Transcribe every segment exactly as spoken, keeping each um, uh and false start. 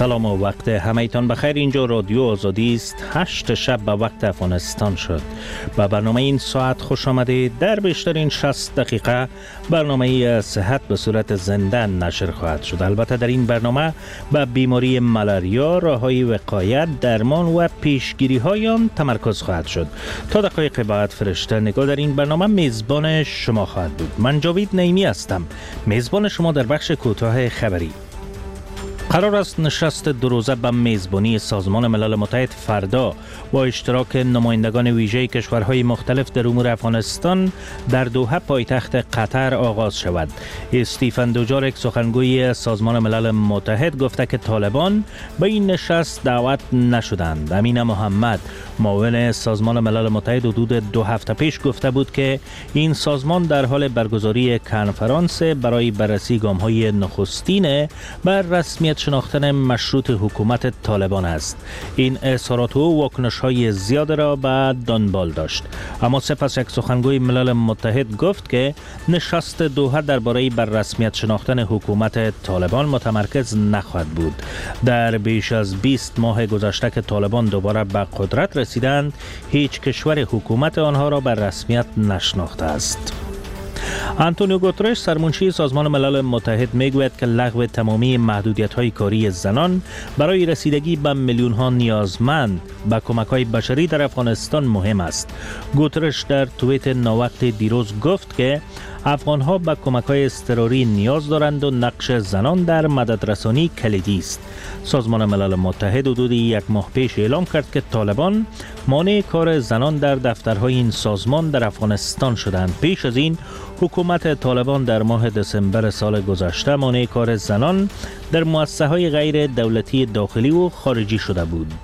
سلام و وقت همه‌تان بخیر. اینجا رادیو آزادی است. هشت شب به وقت افغانستان شد. با برنامه این ساعت خوش آمدید. در بیشترین شصت دقیقه برنامه صحت به صورت زنده نشر خواهد شد. البته در این برنامه به بیماری ملاریا، راه‌های وقایت، درمان و پیشگیری های آن تمرکز خواهد شد. تا دقایق بعد فرشته نگاه در این برنامه میزبان شما خواهد بود. من جاوید نعیمی هستم، میزبان شما در بخش کوتاه خبری. قرار است نشست دو روزه به میزبانی سازمان ملل متحد فردا با اشتراک نمایندگان ویژه کشورهای مختلف در امور افغانستان در دوحه پایتخت قطر آغاز شود. استیفن دوجارک سخنگوی سازمان ملل متحد گفته که طالبان به این نشست دعوت نشدند. امین محمد معاون سازمان ملل متحد حدود دو هفته پیش گفته بود که این سازمان در حال برگزاری کنفرانس برای بررسی گام‌های نخستین بر رسمیت شناختن مشروط حکومت طالبان است. این اظهارات و واکنش‌های زیاد را به دنبال داشت. اما سپس یک سخنگوی ملل متحد گفت که نشست دوحه درباره بر رسمیت شناختن حکومت طالبان متمرکز نخواهد بود. در بیش از بیست ماه گذشته که طالبان دوباره به قدرت رسیدند، هیچ کشور حکومت آنها را بر رسمیت نشناخته است. آنتونیو گوترش سرمنشی سازمان ملل متحد میگوید که لغو تمامی محدودیت‌های کاری زنان برای رسیدگی به میلیون‌ها نیازمند به کمک‌های بشری در افغانستان مهم است. گوترش در توییت ناوقت دیروز گفت که افغان‌ها به کمک‌های اضطراری نیاز دارند و نقش زنان در مددرسانی کلیدی است. سازمان ملل متحد حدود یک ماه پیش اعلام کرد که طالبان مانع کار زنان در دفترهای این سازمان در افغانستان شدند. پیش از این حکومت طالبان در ماه دسامبر سال گذشته مانع کار زنان در مؤسسه‌های غیر دولتی داخلی و خارجی شده بود.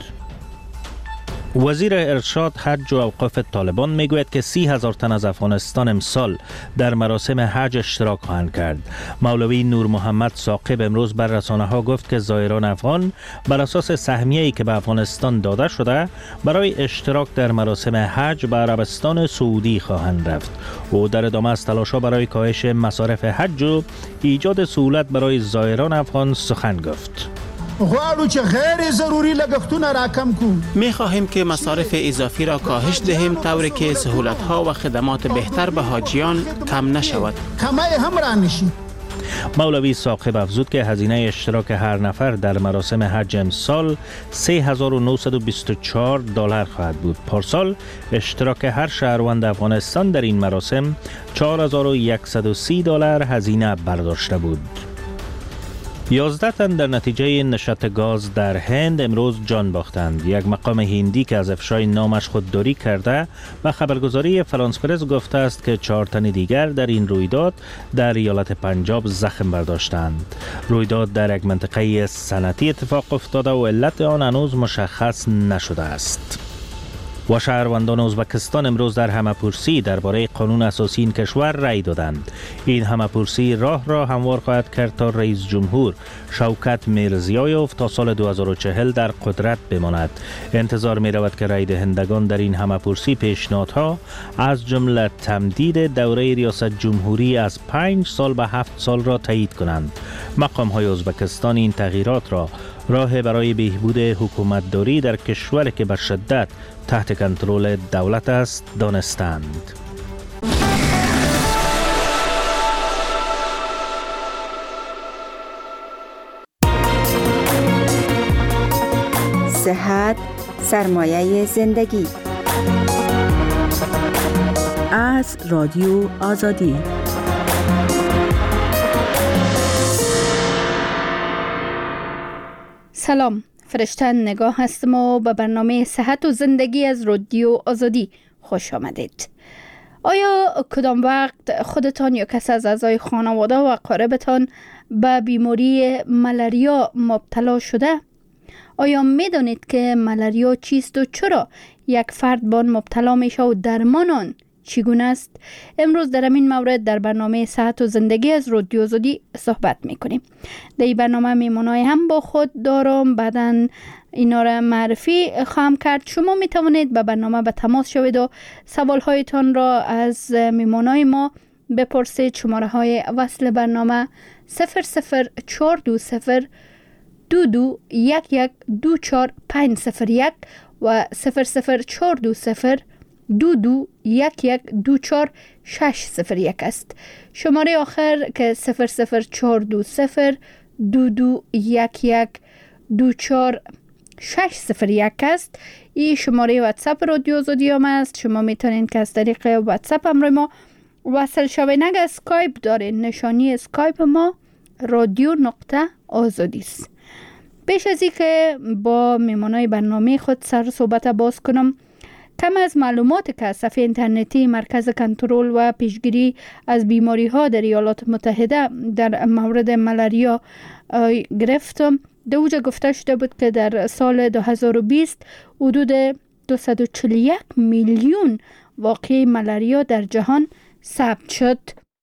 وزیر ارشاد، حج و اوقاف طالبان میگوید که سی هزار تن از افغانستان امسال در مراسم حج اشتراک خواهند کرد. مولوی نور محمد ثاقب امروز بر رسانه ها گفت که زائران افغان بر اساس سهمیه‌ای که به افغانستان داده شده برای اشتراک در مراسم حج به عربستان سعودی خواهند رفت. او در ادامه از تلاش‌ها برای کاهش مصارف حج و ایجاد سهولت برای زائران افغان سخن گفت. غواړو چې غیر ضروری لګښتونه راکم کو. می خواهیم که مصارف اضافی را کاهش دهیم طوری که سهولت‌ها و خدمات بهتر به حاجیان کم نشود. کمای هم را نشی. مولوی ثاقب افزود که هزینه اشتراک هر نفر در مراسم حج امسال سه هزار و نهصد و بیست و چهار دلار خواهد بود. پارسال اشتراک هر شهروند افغانستان در این مراسم چهار هزار و صد و سی دلار هزینه برداشته بود. یازده تن در نتیجه نشت گاز در هند امروز جان باختند. یک مقام هندی که از افشای نامش خودداری کرده و خبرگزاری فرانس پرس گفته است که چهار تن دیگر در این رویداد در ایالت پنجاب زخم برداشتند. رویداد در یک منطقه صنعتی اتفاق افتاده و علت آن هنوز مشخص نشده است. و شهروندان ازبکستان امروز در همه‌پرسی درباره قانون اساسی این کشور رأی دادند. این همه‌پرسی راه را هموار خواهد کرد تا رئیس جمهور شوکت میرزیایوف تا سال دو هزار و چهل در قدرت بماند. انتظار می رود که رأی دهندگان در این همه‌پرسی پیشنهادها از جمله تمدید دوره ریاست جمهوری از پنج سال به هفت سال را تایید کنند. مقام های ازبکستان این تغییرات را راه برای بهبود حکومتداری در کشوری که به شدت تحت کنترل دولت است دانستند. صحت سرمایه زندگی. از رادیو آزادی. سلام، فرشته نگاه هستم و به برنامه صحت و زندگی از رادیو آزادی خوش آمدید. آیا کدام وقت خودتان یا کس از اعضای خانواده و اقاربتان به بیماری ملاریا مبتلا شده؟ آیا می دانید که ملاریا چیست و چرا یک فرد به آن مبتلا می شود و درمان آن چگونه است؟ امروز در این مورد در برنامه صحت و زندگی از رادیو آزادی صحبت میکنیم. در این برنامه میمونای هم با خود دارم، بعداً اینا را معرفی خواهم کرد. شما می توانید به برنامه به تماس شوید و سوال هایتان را از میمونای ما بپرسید. شماره های وصل برنامه صفر صفر چهار دو صفر دو دو یک یک دو چار پنج صفر یک و صفر صفر چهار دو صفر دو دو یک یک دو چار شش صفر یک است. شماره آخر که صفر صفر چهار دو صفر دو دو یک یک دو چار شش صفر یک است. این شماره واتساپ رادیو آزادی هم است. شما میتونید که از طریق واتساپ همراه ما وصل شوید. اگر اسکایپ دارین، نشانی اسکایپ ما رادیو نقطه آزادی است. پیش از این که با میمانای برنامه خود سر صحبت باز کنم، کم از معلومات که از صفحه اینترنتی مرکز کنترل و پیشگیری از بیماری ها در ایالات متحده در مورد ملاریا گرفتم، در اوجه گفته شده بود که در سال دو هزار و بیست حدود دویست و چهل و یک میلیون واقعه ملاریا در جهان ثبت شد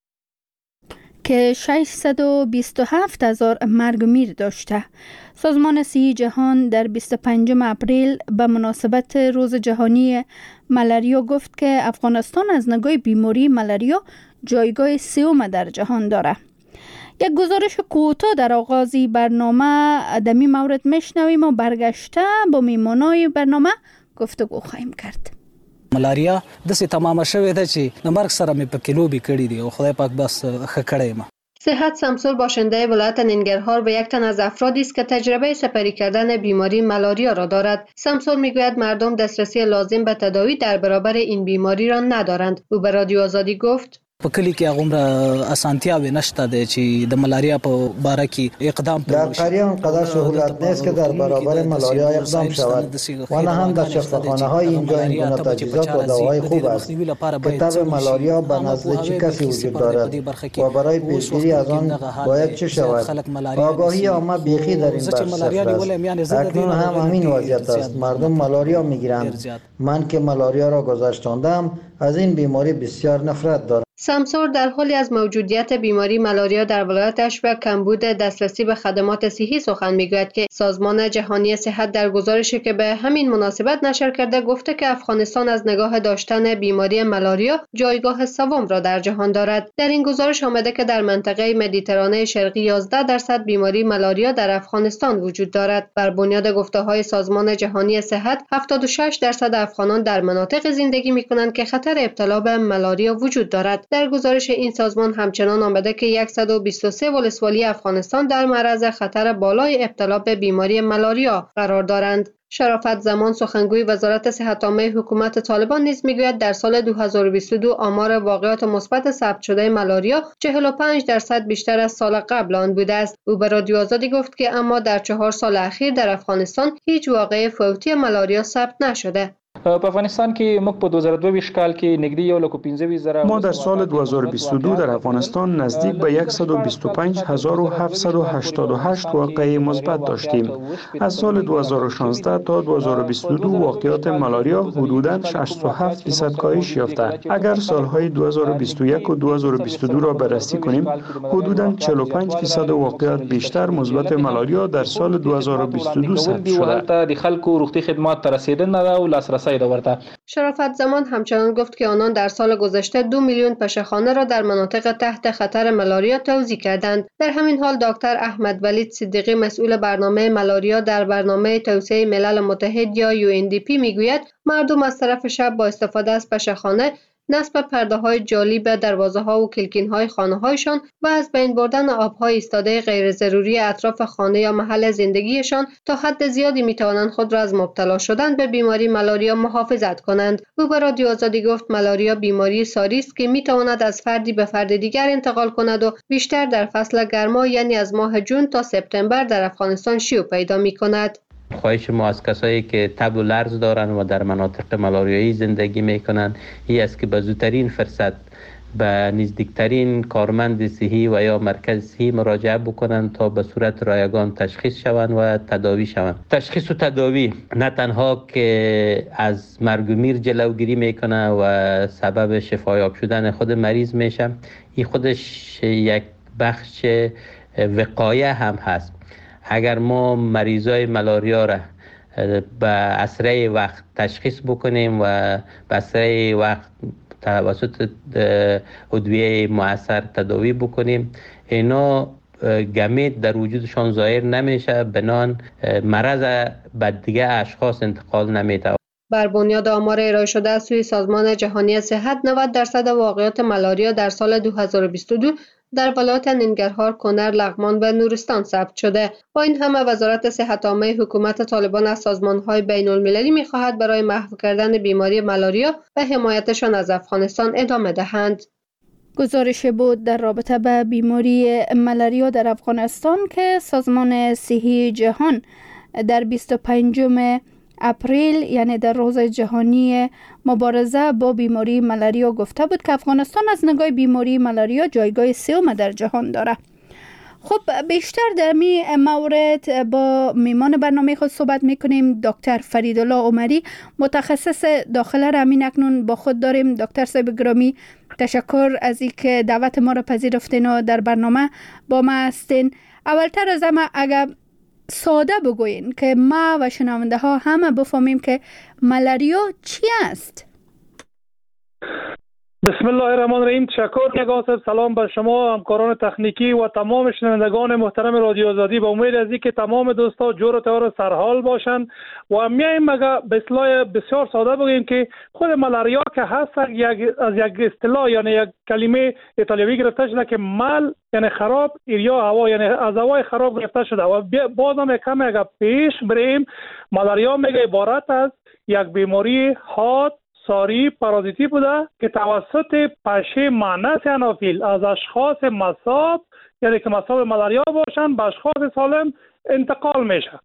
که ششصد و بیست و هفت هزار مرگ و میر داشته. سازمان صحی جهان در بیست و پنجم اپریل به مناسبت روز جهانی ملاریا گفت که افغانستان از نگاه بیماری ملاریا جایگاه سوم در جهان داره. یک گزارش کوتاه در آغازی برنامه دمی مورد میشنویم و برگشته با میمانای برنامه گفتگو خواهیم کرد. ملاریا دسی تمام شوه ده چې د مرګ سره مې په کیلوبي کړی دی او خدای پاک بس ښه کړی ما. صحت سمسور باشنده ولایت ننگرهار و یک تن از افرادی است که تجربه سپری کردن بیماری ملاریا را دارد. سمسور میگوید مردم دسترسی لازم به تداوی در برابر این بیماری را ندارند. او به رادیو آزادی گفت: په کلی کې هغومره اسانتیاوې نشته دی چې د ملاریا په باره کې اقدام در قریه آنقدر سهولت نیست که در برابر ملاریا اقدام شود و نه هم در شفاخانه‌های اینجا این گونه تجهیزات و دواهای خوب است. کتاب ملاریا به نزد چه کسی وجود دارد و برای پیشگیری از آن باید چه شود؟ آگاهی عامه بیخی در این بخش صفر است. اکنون هم همین وضعیت است. مردم ملاریا میگیرند. من که ملاریا را گذشتاندم از این بیماری بسیار نفرت دارم. سمسور در حالی از موجودیت بیماری ملاریا در ولایتش و کمبود دسترسی به خدمات صحی سخن میگوید که سازمان جهانی صحت در گزارشی که به همین مناسبت نشر کرده گفته که افغانستان از نگاه داشتن بیماری ملاریا جایگاه سوم را در جهان دارد. در این گزارش آمده که در منطقه مدیترانه شرقی یازده درصد بیماری ملاریا در افغانستان وجود دارد. بر بنیاد گفته‌های سازمان جهانی صحت هفتاد و شش درصد افغانان در مناطق زندگی می‌کنند که خطر ابتلا به ملاریا وجود دارد. در گزارش این سازمان همچنان آمده که صد و بیست و سه ولسوالی افغانستان در معرض خطر بالای ابتلا به بیماری ملاریا قرار دارند. شرافت زمان سخنگوی وزارت صحت عامه حکومت طالبان نیز میگوید در سال دو هزار و بیست و دو آمار واقعات مثبت ثبت شده ملاریا چهل و پنج درصد بیشتر از سال قبل آن بوده است. او به رادیو آزادی گفت که اما در چهار سال اخیر در افغانستان هیچ واقعه فوتی ملاریا ثبت نشده. په افغانستان کې موږ په دو هزار و دوه کال کې نږدې یو لک و پنځه ویشت زره ما در سال دو هزار و بیست و دو در افغانستان نزدیک به صد و بیست و پنج هزار و هفتصد و هشتاد و هشت واقعه مثبت داشتیم. از سال دو هزار و شانزده تا دو هزار و بیست و دو واقعات ملاریا حدوداً شصت و هفت درصد کاهش یافته. اگر سالهای دو هزار و بیست و یک و دو هزار و بیست و دو را بررسی کنیم، حدوداً چهل و پنج درصد واقعات بیشتر مثبت ملاریا در سال دو هزار و بیست و دو ثبت شده. د خلکو روغتي خدمات ته رسیدنه او لاسرسی شرافت زمان همچنان گفت که آنان در سال گذشته دو میلیون پشهخانه را در مناطق تحت خطر ملاریا توزیع کردند. در همین حال دکتر احمد ولید صدیقی مسئول برنامه ملاریا در برنامه توسعه ملل متحد یا یو ان دی پی میگوید مردم از طرف شب با استفاده از پشهخانه، نصب پرده های جالی به دروازه ها و کلکین های خانه هایشان و از بین بردن آب های ایستاده غیر ضروری اطراف خانه یا محل زندگیشان تا حد زیادی می توانند خود را از مبتلا شدن به بیماری ملاریا محافظت کنند. او به رادیو آزادی گفت ملاریا بیماری ساری است که می تواند از فردی به فرد دیگر انتقال کند و بیشتر در فصل گرما یعنی از ماه جون تا سپتامبر در افغانستان شیوع پیدا می کند. خواهش ما از کسایی که تب و لرز دارن و در مناطق ملاریایی زندگی میکنن این است که به زودترین فرصت به نزدیکترین کارمند صحی و یا مرکز صحی مراجعه بکنن تا به صورت رایگان تشخیص شوند و تداوی شوند. تشخیص و تداوی نه تنها که از مرگ و میر جلوگیری میکنه و سبب شفایاب شدن خود مریض میشه، این خودش یک بخش وقایه هم هست. اگر ما مریضای ملاریا را به اسرع وقت تشخیص بکنیم و به اسرع وقت توسط ادویه مؤثر تداوی بکنیم، اینا گمیت در وجودشان ظاهر نمیشه، بنان مرض به دیگه اشخاص انتقال نمیده. بر بنیاد آمار ارائه شده از سوی سازمان جهانی صحت، نود درصد واقعات ملاریا در سال دو هزار و بیست و دو در ولایت ننگرهار، کنر، لغمان و نورستان ثبت شده. با این همه وزارت صحت عامه حکومت طالبان از سازمان‌های بین المللی می‌خواهد برای محو کردن بیماری ملاریا و حمایتشان از افغانستان ادامه دهند. گزارش بود در رابطه با بیماری ملاریا در افغانستان که سازمان صحی جهان در بیست و پنجم اپریل یعنی در روز جهانی مبارزه با بیماری ملاریا گفته بود که افغانستان از نگاه بیماری ملاریا جایگاه سوم در جهان داره. خب بیشتر در می مورد با میمان برنامه خود صحبت میکنیم. دکتر فریدالله عمری، متخصص داخله را همین اکنون با خود داریم. دکتر صاحب گرامی، تشکر از اینکه دعوت ما را پذیرفتین و در برنامه با ما هستین. اولتر از همه اگر ساده بگوین که ما و شنونده ها همه بفهمیم که ملاریا چی است. بسم الله الرحمن الرحیم. تشکر نگاه صاحب. سلام بر شما، همکاران تکنیکی و تمام شنوندگان محترم رادیو آزادی. با امید از اینکه تمام دوستا جور و تیار سرحال باشند و میایم مگه به اصطلاح بسیار ساده بگیم که خود ملاریا که هست یک از یک اصطلاح یعنی یک کلمه ایتالیایی گرفته شده که مل یعنی خراب، ایریا هوا یعنی از هوای خراب گرفته شده و بازم کم اگه پیش بریم، ملاریا میگه عبارت از یک بیماری حاد ساری پارازیتی بوده که توسط پشه مانس انافیل از اشخاص مصاب یعنی که مصاب ملاریا باشن به اشخاص سالم انتقال میشه.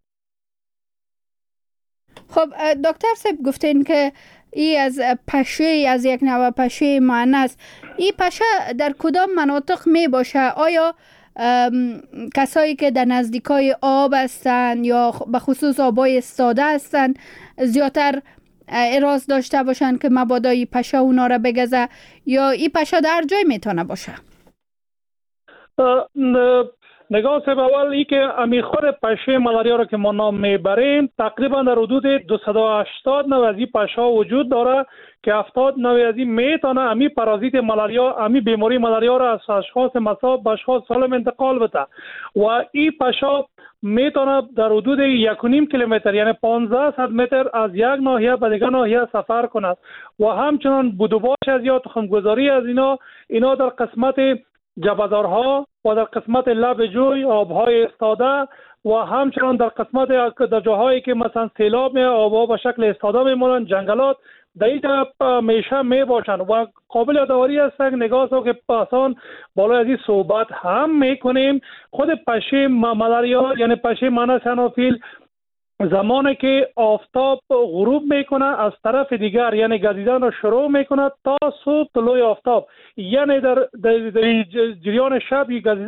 خب دکتر صاحب گفتین که ای از پشه از یک نوع پشه مانس، ای پشه در کدام مناطق می باشه؟ آیا کسایی که در نزدیکای آب هستن یا به خصوص آبای استاده هستن زیادتر اراز داشته باشن که مبادا ای پشه اونا را بگزه، یا ای پشه در جای میتونه باشه؟ نگاه صاحب، اول ای که امی خود پشه ملاریا را که ما نام میبریم تقریبا در حدود دویست و هشتاد نوع از این پشه وجود داره که هفتاد نوع از این میتونه امی پارازیت ملاریا، امی بیماری ملاریا را از اشخاص مصاب به اشخاص سالم انتقال بده و این پشه میتونه در حدود یک و نیم کیلومتر یعنی پانزده صد متر از یک ناحیه به دیگر ناحیه سفر کند و همچنان بودوباش از یا تخمگذاری از اینا اینا در قسمت جبهدارها و در قسمت لب جوی آبهای استاده و همچنان در قسمت در جاهایی که مثلا سیلاب می آبها به شکل استاده میمونن، جنگلات در اینجا میشه می باشن و قابل یادآوری است. نگاه سو که پاسان بالای از این صحبت هم میکنیم، خود پشه ملاریا یعنی پشه مانس انافیل زمانی که آفتاب غروب میکنه از طرف دیگر یعنی گزیدن را شروع میکنه تا صبح طلوع آفتاب، یعنی در, در, در جریان شب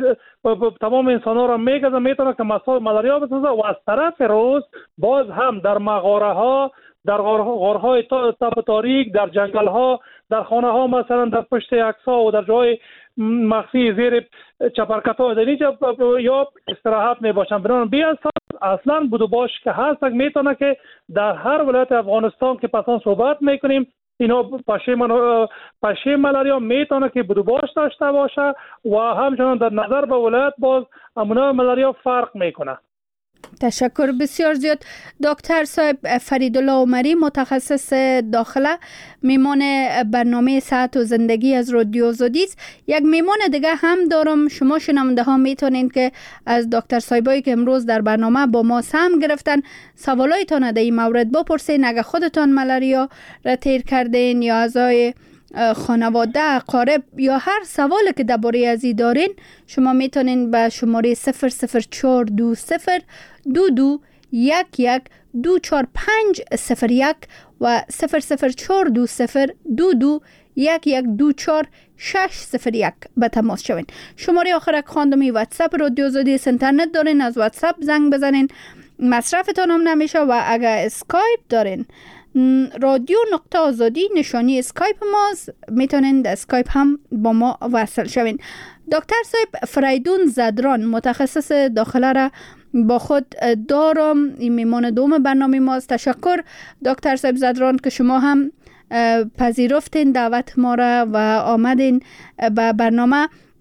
تمام انسان ها را میگذه میتونه که مصاب ملاریا بسازه و از طرف روز باز هم در مغاره ها، در غارهای تپ تاریک، در جنگل ها، در خانه ها، مثلا در پشت عکس‌ها و در جای مخفی زیر چپرکت ها در اینجا یا استراحت می باشن. بنابراین بی اصلا بودوباش که هست میتونه که در هر ولایت افغانستان که پسان صحبت میکنیم اینا پشه من پشه ملاریا میتونه که بودوباش داشته باشه و همچنان در نظر به ولایت باز امونه ملاریا فرق میکنه. تشکر بسیار زیاد. دکتر صاحب فریدالله عمری، متخصص داخله، میمان برنامه صحت و زندگی از رادیو آزادی است. یک میمان دیگه هم دارم، شما شنونده ها میتونین که از دکتر صاحبایی که امروز در برنامه با ما سهم گرفتن سوالایتان در این مورد بپرسین. اگه خودتان ملاریا را تیر کردین یا اعضای خانواده، اقارب یا هر سوالی که درباره ازی دارین، شما میتونین به شماره صفر صفر چهار دو صفر دو دو یک یک دو چهار پنج صفر یک و صفر صفر چهار دو صفر دو دو یک یک دو چهار شش صفر یک به تماس شوین. شماره آخر خواندمی واتساپ رادیو آزادی اینترنت دارین، از واتساپ زنگ بزنین، مصرفتان هم نمیشه. و اگر اسکایپ دارین، رادیو نقطه آزادی نشانی اسکایپ ماست، میتونین در اسکایپ هم با ما وصل شوین. دکتر صاحب فریدون زدران، متخصص داخله را با خود دارم، این میمان دوم برنامه ماست. تشکر دکتر صاحب زدران که شما هم پذیرفتین دعوت ما را و آمدین به برنامه.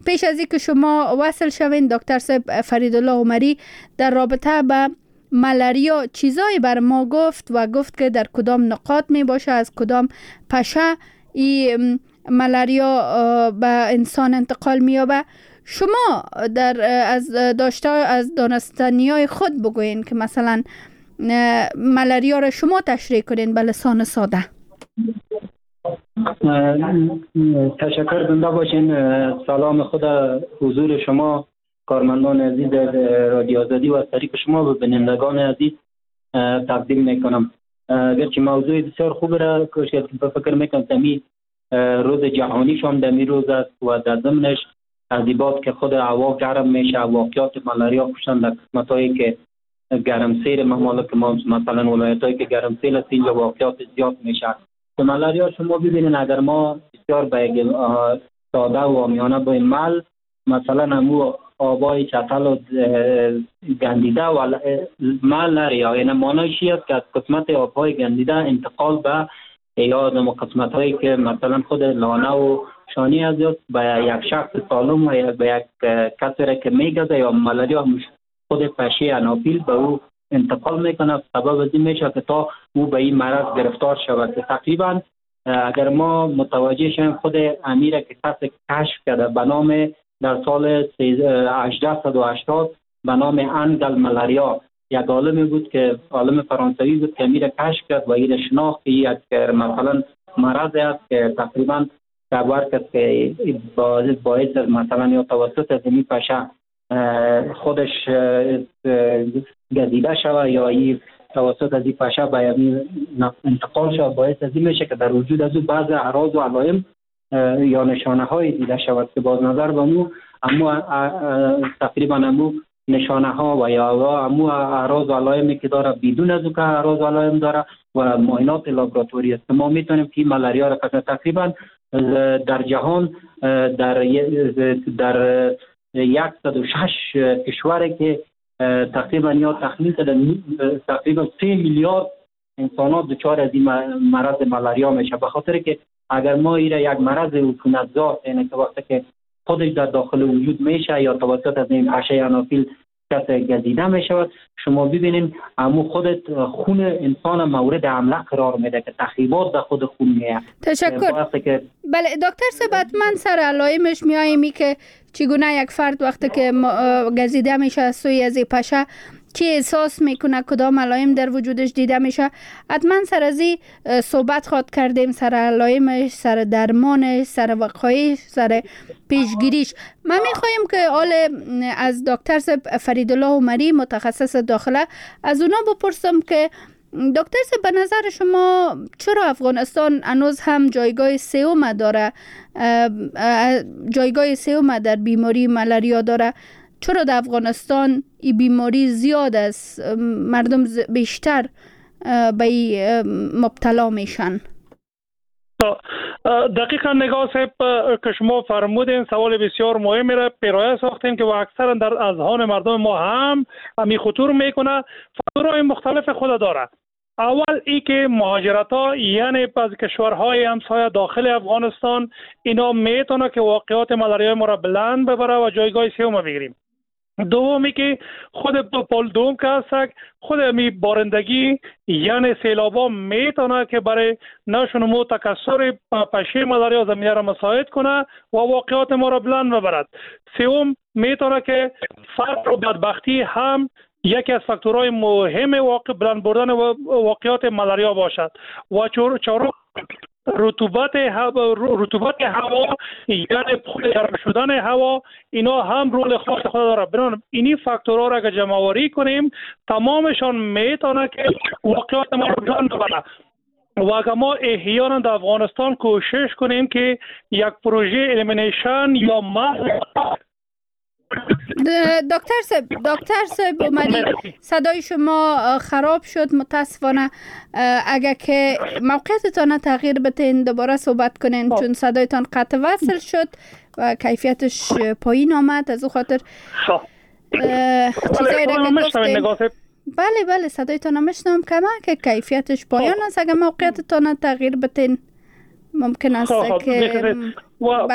پیش از اینکه شما وصل شوین دکتر صاحب فریدالله عمری در رابطه به ملاریا چیزایی بر ما گفت و گفت که در کدام نقاط می باشه، از کدام پشه این ملاریا به انسان انتقال می‌یابه. شما در از داشته از دانستنیای خود بگوین که مثلا ملاریا را شما تشریح کنین به لسان ساده. تشکر زنده باشین. سلام خود حضور شما کارمندان عزیز رادیو آزادی و از طریق شما به بینندگان عزیز تقدیم میکنم. گرچه موضوع بسیار خوب را که فکر میکنم تمی روز جهانی شام دمی روز است و در ضمنش از دیبات که خود هوا گرم میشه، واقعیات ملاریا خوشن در قسمتایی که گرمسیر ممالک ما، مثلا ولایتایی که گرمسیر است اینجا واقعیات زیاد میشه. تو ملاریا شما ببینید اگر ما بسیار به ساده و عامیانه با این مل مثلا همو آبای چتل و گندیده و مل نری، یعنی مانایشی است که از قسمت آبهای گندیده انتقال به یا قسمت هایی که مثلا خود لانه و شانی از یاد به یک شخص سالم و به یک کسی که میگذه یا ملاریا خود پشه انافیل به او انتقال میکنه، سبب از این میشه که تا او به این مرض گرفتار شود. تقریبا اگر ما متوجه شیم خود امیر که کسی کشف کرده به نام در سال هجده و هشتاد به نام انگل ملاریا، یک عالمی بود که عالم فرانسوی بود که امیر کشف کرد و این شناخت یک مثلا مرض است که تقریبا خبر کرد که باعث مثلا یا توسط از این پشه خودش گزیده شود یا این توسط از این پشه به انتقال شود، باعث از این میشه که در وجود از او بعض اعراض و علائم یا نشانه های دیده شود که باز نظر به مو امو تقریبا امو نشانه ها و یا امو اعراض و علائمی که داره بدون از او که اعراض و علائم داره و معاینات لابراتوری است ما میتونیم که ملاریا را تقریبا در جهان در در صد و شش کشوری که تقریبا یا تخمین تقریبا سه میلیارد انسانات دچار از این مرض ملاریا میشه، به خاطر که اگر ما ایره یک مرض عفونتزا یعنی که وقتی که خودش در داخل وجود میشه یا توسط از این پشه انافیل کس گزیده میشود، شما ببینید امو خودت خون انسان مورد حمله قرار میده که تخریبات در خود خون میه. تشکر. که بله دکتر صاحب حتما سر علائمش میایمی که چگونه یک فرد وقتی که گزیده میشه از سوی از پشه چی احساس میکنه، کدام علائم در وجودش دیده میشه، حتما سر از این صحبت خواد کردیم، سر علائمش، سر درمانش، سر وقایش، سر پیشگیریش. من میخوایم که حال از دکتر صاحب فریدالله عمری متخصص داخله از اونا بپرسم که دکتر صاحب به نظر شما چرا افغانستان هنوز هم جایگاه سوم داره، جایگاه سوم در بیماری ملاریا داره؟ چرا در افغانستان این بیماری زیاد است، مردم بیشتر به این مبتلا میشن؟ دقیقا نگاه صاحب که شما فرمودین سوال بسیار مهمی را پیرایه ساختین که و اکثرا در اذهان مردم ما هم همی خطور میکنه. فاکتورهای مختلف خود داره. اول ای که مهاجرت ها یعنی از کشورهای همسایه داخل افغانستان اینا میتونه که واقعات ملاریا ما را بلند ببره و جایگاه سوم بگیریم. دومی که خود پول دوم که هست خود می بارندگی یعنی سیلابا میتونه که برای نشونمو تکثر پشه ملاریا زمینه را مساعد کنه و واقعات ما را بلند ببرد. سوم میتونه که فقر و بدبختی هم یکی از فاکتورهای مهم واقع بلند بردن واقعات ملاریا باشد و چهارم رطوبت هوا رطوبت هوا یعنی گرم شدن هوا اینا هم رول خاص خود داره. بنابراین اینی فاکتورها را که جمع آوری کنیم تمامشان میتونه که واقعات ما رو بلند ببره و اگر ما احیانا در افغانستان کوشش کنیم که یک پروژه الیمینیشن یا محو دکتر صاحب دکتر صاحب عمری صدای شما خراب شد متاسفانه. اگر که موقعیتتان تغییر بدین دوباره صحبت کنین چون صدایتان قطع وصل شد و کیفیتش پایین آمد. از او خاطر چیزایی را که گفتیم بله بله صدایتان میشنم کمه که کیفیتش پایین است. اگر موقعیتتان تغییر بدین ممکن است که بله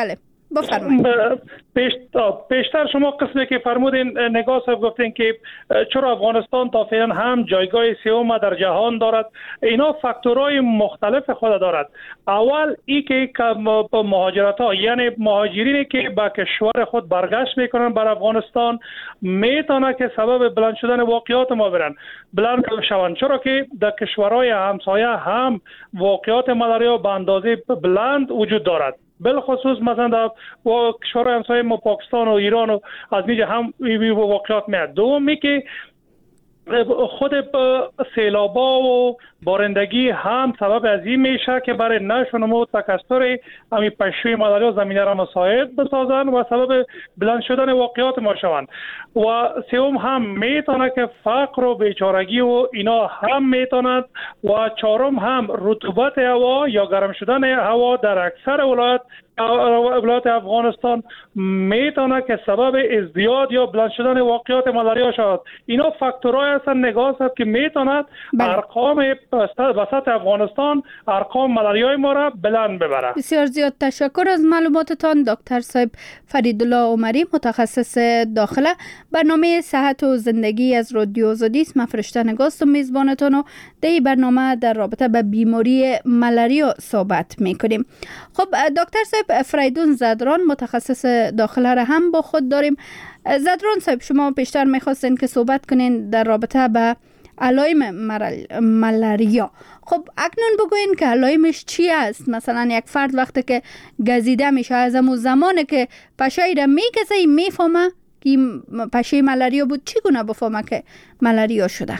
بفرمایید. پیشتر شما قسمی که فرمودین نگاه صاحب گفتین که چرا افغانستان تا فعلا هم جایگاه سوم در جهان دارد، اینا فاکتورهای مختلف خود دارد. اول ای که مهاجرت ها، یعنی مهاجرینی که به کشور خود برگشت میکنن بر افغانستان میتونه که سبب بلند شدن واقعات ما برن بلند شوند، چرا که در کشورهای همسایه هم واقعات ملاریا به اندازه بلند وجود دارد. بالخصوص مثلا در کشورهای همسایه ما پاکستان و ایران و از اینجا هم واقعات میاد. دومی که خود سیلابا و بارندگی هم سبب از این میشه که برای نشو نمو تکثر همین پشوی ملاریا زمینه را مساعد بسازن و سبب بلند شدن واقعات ما شوند. و سوم هم میتونه که فقر و بیچارگی و اینا هم میتوند. و چهارم هم رطوبت هوا یا گرم شدن هوا در اکثر ولایت ولایت افغانستان میتونه که سبب ازدیاد یا بلند شدن واقعات ملاریا شود. اینا فاکتورهای هستن نگاه هست که میتوند ارقام وسط افغانستان ارقام ملاریای ما را بلند ببره. بسیار زیاد تشکر از معلوماتتان دکتر صاحب فریدالله عمری، متخصص داخله. برنامه صحت و زندگی از رادیو آزادی است. من فرشته نگاست و میزبانتان و در این برنامه در رابطه به بیماری ملاریا صحبت میکنیم. خب دکتر صاحب فریدون زدران، متخصص داخله را هم با خود داریم. زدران صاحب، شما بیشتر میخواستین که صحبت کنین در رابطه به علائم ملاریا. خب اکنون بگوین که علائمش چی است؟ مثلا یک فرد وقتی که گزیده میشه از همون زمانی که پشایی را میگزه میفهمه که پشه ملاریا بود، چگونه بفهمه که ملاریا شده؟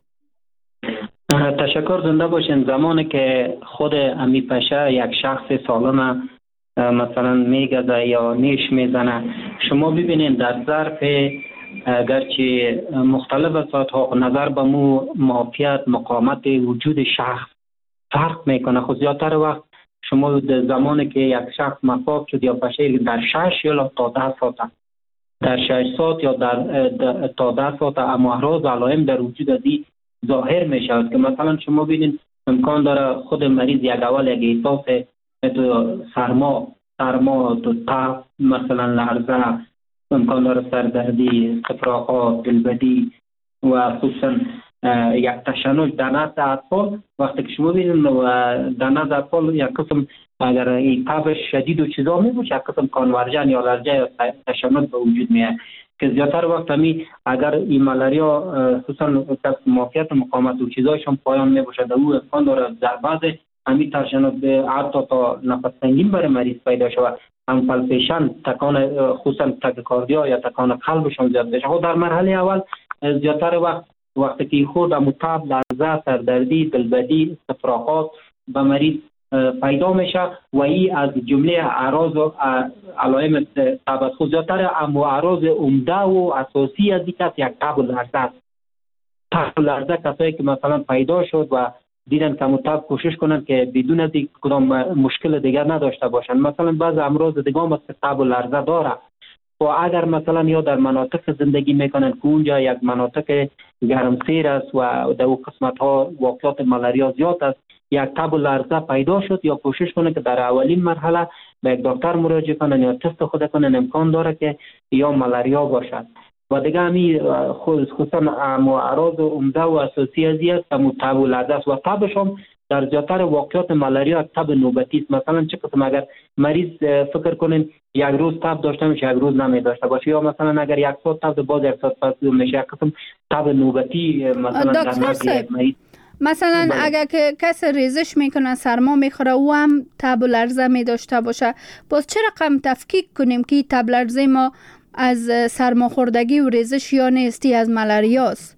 تشکر، زنده باشین. زمانی که خود امی پشه یک شخص سالم مثلا میگزه یا نیش میزنه، شما ببینید در ظرف اگرچه مختلف ساعتها نظر به مو معافیت مقاومت وجود شخص فرق میکنه. خود زیادتر وقت شما در زمانی که یک شخص مصاب شد یا پشه در شش یا تا ده ساعت در شش ساعت یا در تا ده ساعت اما احراز علائم در وجود ازی ظاهر می شود که مثلا شما ببینید امکان داره خود مریض یک اول یک احساس سرما سرما تو تب مثلا لرزه، امکان داره سردردی، استفراغات، دلبدی و خصوصا یک تشنج در نزد اطفال. وقتی که شما ببینید در نزد اطفال یک قسم اگر این تب شدید و چیزا می باشه، یک قسم کانورژن یا الرژی یا تشنج به وجود میاد که زیادتر وقت همی اگر این ملاریا خصوصا معافیت مقاومت و چیزایشون پایان می باشه در او امکان داره در بعض همی تشنج حتی تا نفس تنگین برای مریض پیدا شود، هم پلپیشن تکان خصوصا تاکیکاردیا یا تکان قلبشون زیاد بشه. خود در مرحله اول زیادتر وقت وقتی که خود متعب، لرزه، سردردی، دلبدی، استفراغات به مریض پیدا میشه و این از جمله اعراض و علائم تب است. خود زیادتر اما اعراض عمده و اساسی از این کس یک تب و لرزه است. تب و لرزه کسایی که مثلا پیدا شد و دیدن که متعب کوشش کنند که بدون از کدام مشکل دیگر نداشته باشند. مثلا بعض امراض دیگه هم است که تب و لرزه داره و اگر مثلا یا در مناطق زندگی میکنند که اونجا یک مناطق گرمسیر است و در اون قسمت ها واقعات ملاریا زیاد است، یک تب و لرزه پیدا شد یا کوشش کنند که در اولین مرحله به یک دکتر مراجعه کنند یا تست خود کنند، امکان داره که یا ملاریا باشد. و دیگه همی خصوصا اعراض عمده و اساسی ازی است که تب و لرزه است و تبش هم در زیادتر واقعات ملاریا تب نوبتی است. مثلا چه قسم اگر مریض فکر کنین یک روز تب داشته میشه یک روز نمی داشته باشه، یا مثلا اگر یک ساعت تب باز یک ساعت پس میشه یک قسم تب نوبتی مثلا در مریض. مثلا بله. اگر که کس ریزش میکنه سرما میخوره او هم تب و لرزه می داشته باشه، باز چه رقم تفکیک کنیم که تب لرزه ما از سرماخوردگی و ریزش یا نیستی از ملاریاست؟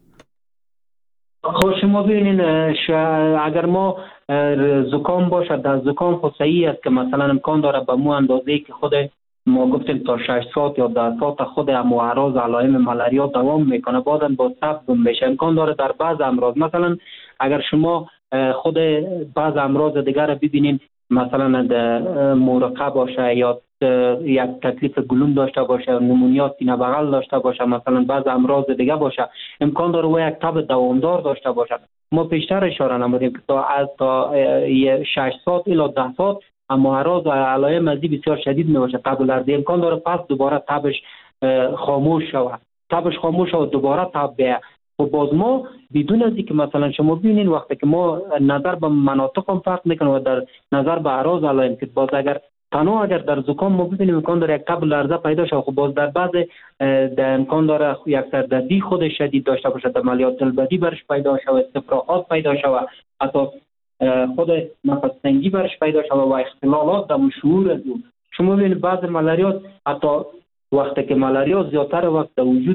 خب شما ببینید اگر ما زکام باشه در زکام خود صحیح است که مثلا امکان داره به مو اندازه‌ای که خود ما گفتیم تا شش ساعت یا ده ساعت خود هم اعراض علائم ملاریا دوام میکنه، بعداً با تب میشه. امکان داره در بعض امراض مثلا اگر شما خود بعض امراض دیگر رو ببینید مثلا مورقه باشه یا یک تکلیف گلوم داشته باشه، نمونیا سینه بغل داشته باشه، مثلا بعض امراض دیگه باشه، امکان داره و یک تب دوامدار داشته باشه. ما پیشتر اشاره نمودیم که تا از تا شش ساعت الی ده ساعت اما اعراض و علائم ازی بسیار شدید می باشد. تب لرزه امکان داره پس دوباره تبش خاموش شود، تبش خاموش شود دوباره تب بیه. و باز ما بدون از اینکه مثلا شما ببینید وقتی که ما نظر به مناطق هم فرق میکنه و در نظر به اعراض علائم که باز اگر تنها اگر در زکام ما ببینیم امکان داره یک تب لرزه پیدا شه، خب باز در بعض در امکان داره یک سردردی خود شدید داشته باشه، در عملیات دلبدی برش پیدا شه، استفراغات پیدا شه، حتی خود نفس تنگی برش پیدا شه و اختلالات در شعور از اون. شما ببینید بعض ملاریات حتی وقتی که ملاریا زیادتر وقت در وجود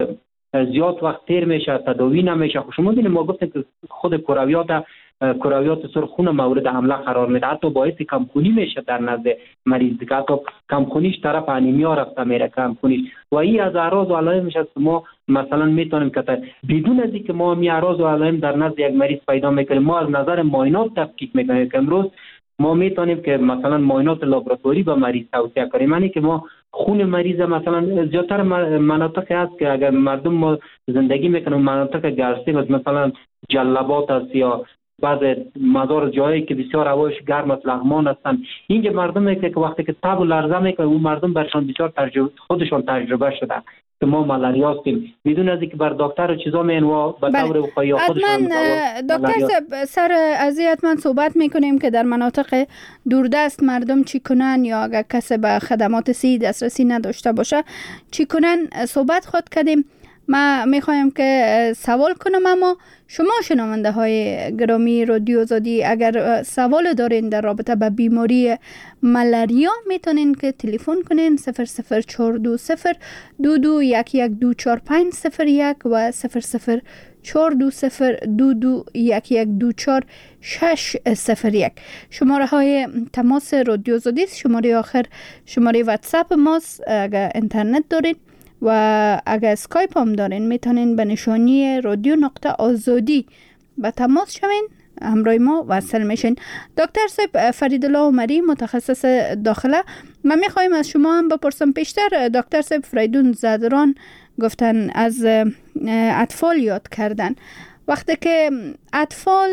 زیاد وقت تیر میشه تداوی نمیشه. خب شما ببینید ما گفتیم که خود کرویات کرویات سرخ خون مورد حمله قرار میده، حتی باعث کمخونی میشه در نزد مریض، که حتی کمخونیش طرف انیمیا رفته میره کمخونیش. و این از اعراض و علائمش است که ما مثلا میتونیم که بدون از اینکه ما می اعراض و علائم در نزد یک مریض پیدا میکنیم ما از نظر معاینات تفکیک میکنیم که امروز ما میتونیم که مثلا معاینات لابراتوری به مریض توصیه کنیم، یعنی که ما خون مریض مثلا زیادتر مناطق هست که اگر مردم ما زندگی میکنن مناطق گرسنه مثلا جلبات است یا بعض مزار جایی که بسیار هوایش گرم است لغمان هستن، اینجا مردم که وقتی که تب و لرزه میکنه اون مردم برشان بسیار تجربه خودشان تجربه شده که ما ملاریا هستیم بدون از اینکه بر دکتر و چیزا میان و به طور وقایع خودشان. دکتر صاحب سر ازیت من صحبت میکنیم که در مناطق دوردست مردم چی کنن یا اگر کسی به خدمات صحی دسترسی نداشته باشه چی کنن صحبت خود کردیم. ما میخوایم که سوال کنم، اما شما شنونده های گرامی رادیو آزادی اگر سوال دارین در رابطه با بیماری ملاریا میتونین که تلفن کنین صفر صفر چهار دو صفر دو دو یک یک دو چهار پنج صفر یک و صفر صفر چهار دو صفر دو دو یک یک دو چهار شش صفر یک. شماره های تماس رادیو آزادی، شماره آخر شماره واتساپ ماست. اگر اینترنت دارین و اگر اسکایپ هم دارین میتونین به نشانی رادیو نقطه آزادی به تماس شوین، همراه ما وصل میشین. دکتر صاحب فریدالله عمری متخصص داخله، من میخوایم از شما هم بپرسم. پیشتر دکتر صاحب فریدون زدران گفتن از اطفال یاد کردن، وقتی که اطفال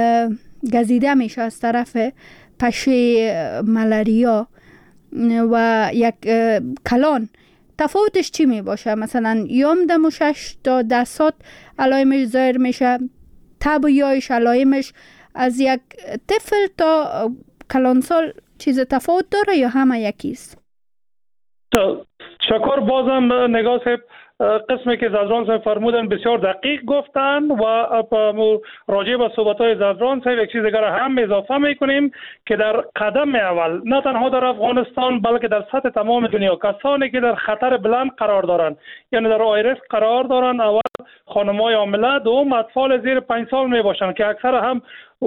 گزیده میشه از طرف پشه ملاریا و یک کلان، تفاوتش چی می باشه؟ مثلا یوم دم و شش تا ده ساعت علائمش ظاهر میشه، تب و یایش علائمش از یک طفل تا کلانسال چیز تفاوت داره یا همه یکیست؟ شکر. بازم نگاه صاحب قسمی که زدران صاحب فرمودن بسیار دقیق گفتن و راجع به صحبت‌های زدران صاحب یک چیز دیگر هم اضافه میکنیم که در قدم اول نه تنها در افغانستان بلکه در سطح تمام دنیا کسانی که در خطر بلند قرار دارند، یعنی در های ریسک قرار دارند، اول خانم‌های حامله، دوم اطفال زیر پنج سال می باشند که اکثر هم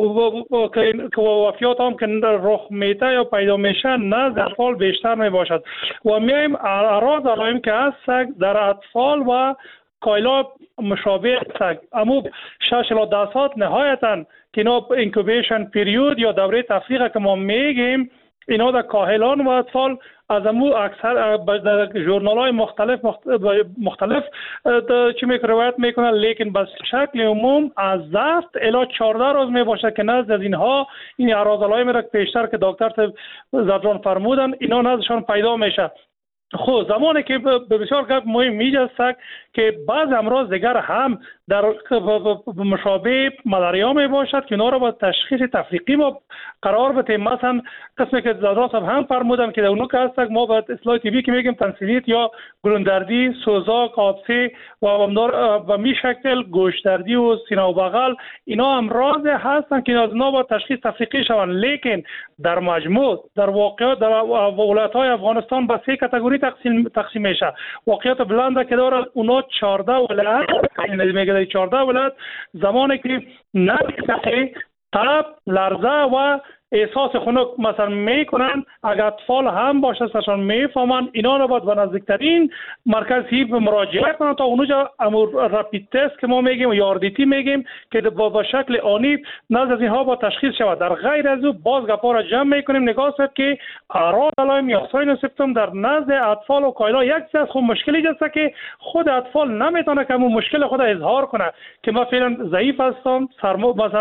که وفیات هم که رخ میته یا پیدا میشه نه اطفال بیشتر می باشد. و میایم اعراض علائم که هست در اطفال و کایلا مشابه است، اما شش الی ده ساعت نهایتا که اینا اینکوبیشن پیریود یا دوره تفریق که ما میگیم، اینا در کاهلان و اطفال از امو اکثر در ژورنال های مختلف مختلف چی میکنه روایت میکنه، لیکن به شکل عموم از هفت الی چهارده روز میباشه که نزد از اینها این اعراض علائم را پیشتر که دکتر زدران فرمودن اینا نزدشان پیدا میشه. خب زمانی که به بسیار گپ مهم میجست که بعض امراض دیگر هم در مشابه ملاریا می باشد که اینا را با تشخیص تفریقی ما قرار بدیم. مثلا قسمی که زدران صاحب هم فرمودن که در اونو که هست ما باید اصلاح طبی که میگیم تنسیلیت یا گلوندردی، سوزاک، آبسه و و می شکل گوشتردی و سینه و بغل، اینا امراض هستن که از اینا با تشخیص تفریقی شوند. لیکن در مجموع در واقعیت در ولایت‌های افغانستان به سه کاتگوری تقسیم تقسیم میشه. واقعیت بلند که داره اونا چهارده ولایت، یعنی میگه چهارده ولایت زمانی که نمیشه تب، لرزه و احساس خنک مثلا میکنن، اگر اطفال هم باشه سرشان میفهمن، اینا رو باید به نزدیکترین مرکز هیپ مراجعه کنن تا اونجا امور رپید تست که ما میگیم یا آردیتی میگیم که با شکل آنی نزد از اینها با تشخیص شود. در غیر از او باز گپا را جمع میکنیم نگاه کنید که اعراض علائم یا ساین و سیمپتوم در نزد اطفال و کایلا یک چیز خود مشکلی است که خود اطفال نمیتونه که اون مشکل خود اظهار کنه که من فعلا ضعیف هستم، سرما مثلا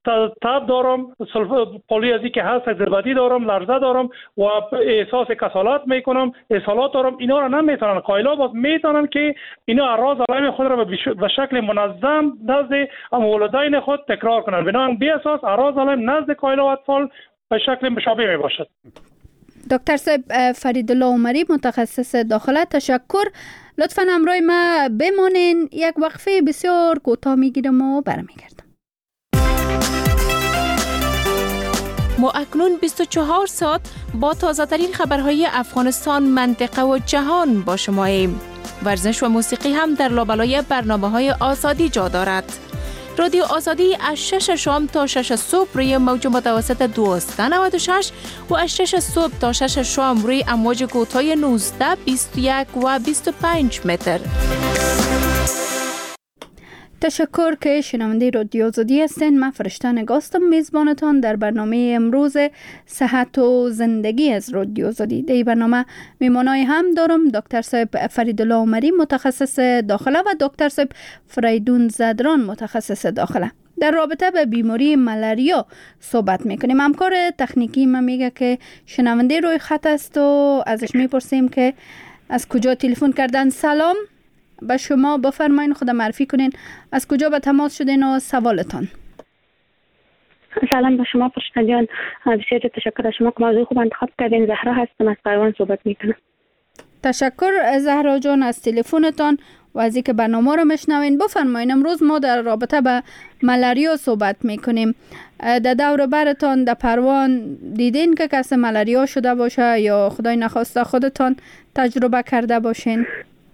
تب دارم، پولی ازی که هست زربدی دارم، لرزه دارم و احساس کسالت میکنم، احسالات دارم. اینا را نمیتونن قایلا باز میتونن که اینا اراز علائم خود را به شکل منظم نزد والدین خود تکرار کنن. بنابراین بی اساس اراز علائم نزد قایلا و اطفال به شکل مشابه می باشد. دکتر صاحب فریدالله عمری متخصص داخله، تشکر. لطفاً همراه ما بمانین، یک وقفه بسیار کوتاه میگیرم و برمیگردم. ما اکنون بیست و چهار ساعت با تازه ترین خبرهای افغانستان، منطقه و جهان با شماییم. ورزش و موسیقی هم در لابلای برنامه‌های آزادی جا دارد. رادیو آزادی از شش شام تا شش صبح روی موج متوسط دویست و نود و شش و از شش صبح تا شش شام روی امواج کوتاه نوزده، بیست و یک و بیست و پنج متر. تشکر که شنونده رادیو آزادی هستین. من فرشته نگاستم، میزبانتان در برنامه امروز صحت و زندگی از رادیو آزادی. در برنامه میمانای هم دارم دکتر صاحب فریدالله عمری متخصص داخله و دکتر صاحب فریدون زدران متخصص داخله. در رابطه به بیماری ملاریا صحبت میکنیم. همکار تکنیکی ما میگه که شنونده روی خط است و ازش میپرسیم که از کجا تلفن کردن. سلام به شما، بفرمایین خود معرفی کنین، از کجا به تماس شدین و سوالتان. سلام به شما فرشته جان، بسیار تشکر از شما که موضوع خوب انتخاب کردین. زهرا هستم، از قروان صحبت میکنم. تشکر زهرا جان از تلفنتان و از اینکه برنامه رو میشنوین. بفرمایین امروز ما در رابطه به ملاریا صحبت میکنیم. در دور برتان در پروان دیدین که کسی ملاریا شده باشه یا خدای نخواسته خودتان تجربه کرده باشین؟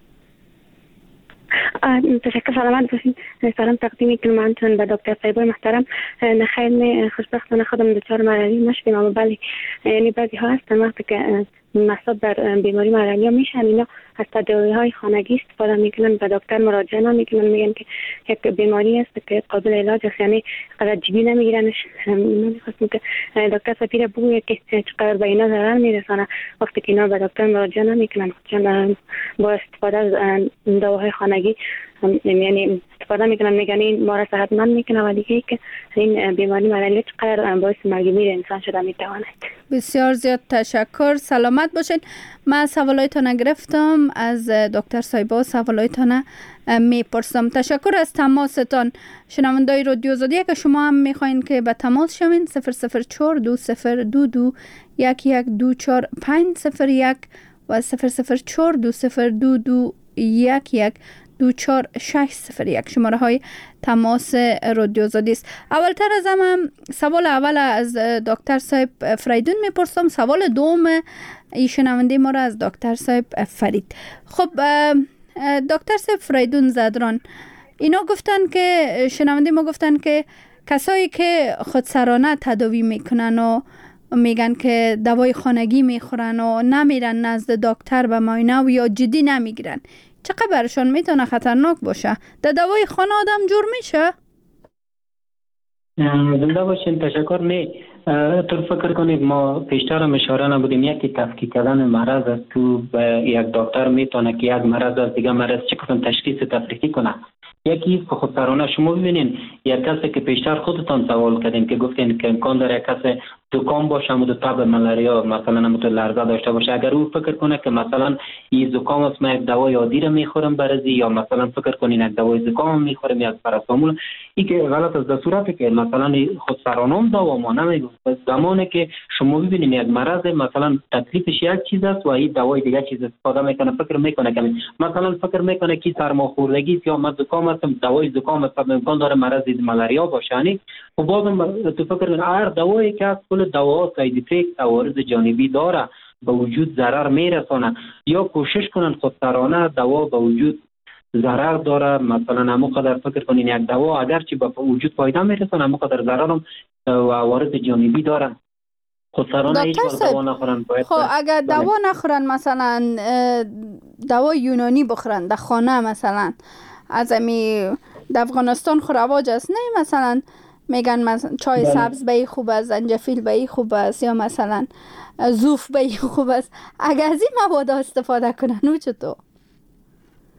تشکر، سلامت باشین. سلام تقدیم میکنم منتون به دکتر صاحب محترم. نخیر خوشبختانه خودم دچار ملاریا نشدیم، اما بله یعنی بعضی ها هستن وقتی که مصاب در بیماری ملاریا میشن اینا از تداوی های خانگی استفاده میکنن، به دکتر مراجعه نمیکنن، میگن که یک بیماری است که قابل علاج است، یعنی قدر جدی نمیگیرنش. نمیخواستم که دکتر سفیر بگوید که چقدر به اینا ضرر میرسانه وقتی که اینا به دکتر مراجعه نمیکنن، چون با استفاده از دواهای خانگی یعنی استفاده میکنن، میگن این ما را صحتمند میکنه و دیگه که این بیماری ملاریا چقدر باعث مرگ میر انسان شده میتواند. بسیار زیاد تشکر، سلامت باشین. من سوالایتان گرفتم از دکتر صاحبا، سوالایتان میپرسم. تشکر از تماستان. شنوندای رادیو آزادی که شما هم میخواین که به تماس شوین، صفر صفر چهار دو صفر دو دو یک یک دو چهار پنج صفر یک و صفر صفر چهار دو صفر دو دو یک یک دو چهار شش صفر یک شماره های تماس رادیو آزادی است. اولتر از هم سوال اول از دکتر صاحب فریدون میپرسم، سوال دوم ای شنونده ما را از دکتر صاحب فرید. خب دکتر صاحب فریدون زدران، اینا گفتن که شنونده ما گفتن که کسایی که خودسرانه تداوی میکنن و میگن که دوای خانگی میخورن و نمیرن نزد دکتر به معاینه و یا جدی نمیگیرن، چقدر برشان میتونه خطرناک باشه؟ در دوای خانه آدم جور میشه؟ زنده باشین. تشکر. نه تو فکر کنید ما پیشتر هم اشاره نبودیم، یکی تفکیک کردن مرض است. تو به یک دکتر میتونه که یک مرض از دیگه مرض چه قسم تشخیص تفریقی کنه. یکی که خودسرانه شما ببینین یک کسی که پیشتر خودتان سوال کردین که گفتین که امکان داره یک کسی زکام باشه اما تب ملاریا مثلا اما لرزه داشته باشه، اگر او فکر کنه که مثلا این زکام است من یک دوای عادی رو میخورم برزی، یا مثلا فکر کنین یک دوای زکام میخورم یا پاراسیتامول، این که غلط است. در صورتی که مثلا خودسرانه دوا ما نمیگیم، زمانی که شما ببینین یک مرض مثلا تکلیفش یک چیز است و این دوای دیگه چیز استفاده میکنه، فکر میکنه که مثلا فکر میکنه که سرماخوردگی یا من زکام هستم دوای زکام است، امکان داره مرض ملاریا باشه. یعنی خب بازم تو فکر کن هر دوایی که از کل دوا ساید افکت عوارض جانبی داره، به وجود ضرر میرسانه، یا کوشش کنن خودسرانه دوا به وجود ضرر داره، مثلا همو قدر فکر کنین یک دوا اگرچه به وجود فایده میرسانه همو قدر ضرر و عوارض جانبی داره. خودسرانه هیچ بار دوا نخورن. خب اگر دوا نخورن، مثلا دوا یونانی بخورن در خانه، مثلا از امی در افغانستان خو رواج است، نه مثلا میگن مثلا چای بله. سبز به خوب است، زنجفیل به خوب است، یا مثلا زوف به خوب است. اگر از این مواد استفاده کنن او چطور؟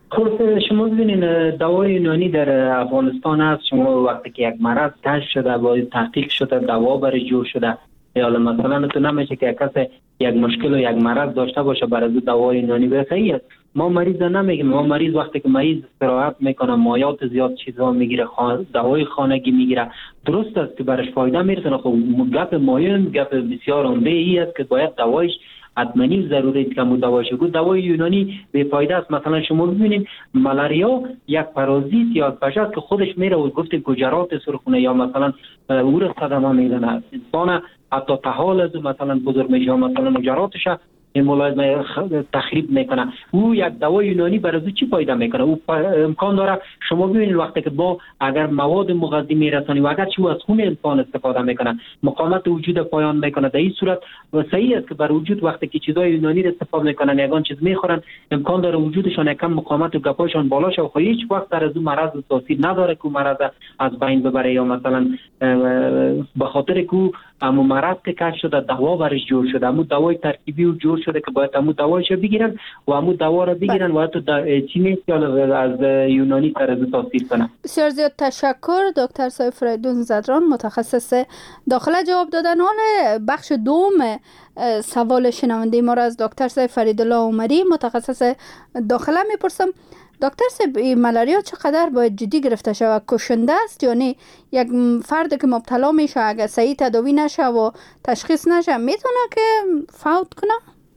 خب شما ببینید دوای یونانی در افغانستان هست. شما وقتی که یک مرض کشف شده باید تحقیق شده دوا برای جور شده، یا مثلا تو نمیشه که کسی یک مشکل و یک مرض داشته باشه برای دوای یونانی برسه است. ما مریض نمیگیم، ما مریض وقتی که مریض استراحت میکنه مایات زیاد چیزا میگیره، خان... دوای خانگی میگیره، درست است که برش فایده میرسه. خب گپ مهم گپ بسیار عمده ای است که باید دوایش حتماً ضروری است که مو دوایش بود. دوای یونانی بے فایده است. مثلا شما ببینید ملاریا یک پارازیت یا بشر که خودش میره و گفت گجرات سرخونه یا مثلا او را صدمه میزنه، انسان حتی تحال از مثلا بزرگ میشه مثلا مجراتش این ملاحظه تخریب میکنه. او یک دوای یونانی برای چی فایده میکنه؟ او امکان داره شما ببینید وقتی که با اگر مواد مغذی میرسانی و اگر چی از خون انسان استفاده میکنه مقاومت وجود پایان میکنه. در این صورت صحیح است که بر وجود وقتی که چیزای یونانی رو استفاده میکنن یگان چیز میخورن امکان داره وجودشان یکم مقاومت و گپاشان بالا شه و خب هیچ وقت در از اون مرض تاثیر نداره که مرض از بین ببره، یا مثلا به خاطر که اما مرض که کشف شده دوا برش جور شده، اما دوای ترکیبی و جور شده که باید امو دوایش بگیرن و امو دوا رو بگیرن و حتی چی نیست از یونانی تر از تاثیر کنه. بسیار زیاد تشکر دکتر صاحب فریدون زدران، متخصص داخله جواب دادن. حال بخش دوم سوال شنونده ما را از دکتر صاحب فریدالله عمری متخصص داخله میپرسم. دکتر صاحب ملاریا چقدر باید جدی گرفته شود؟ کشنده است یعنی یک فرد که مبتلا میشه اگر صحیح تداوی نشه و تشخیص نشه میتونه که فوت کنه؟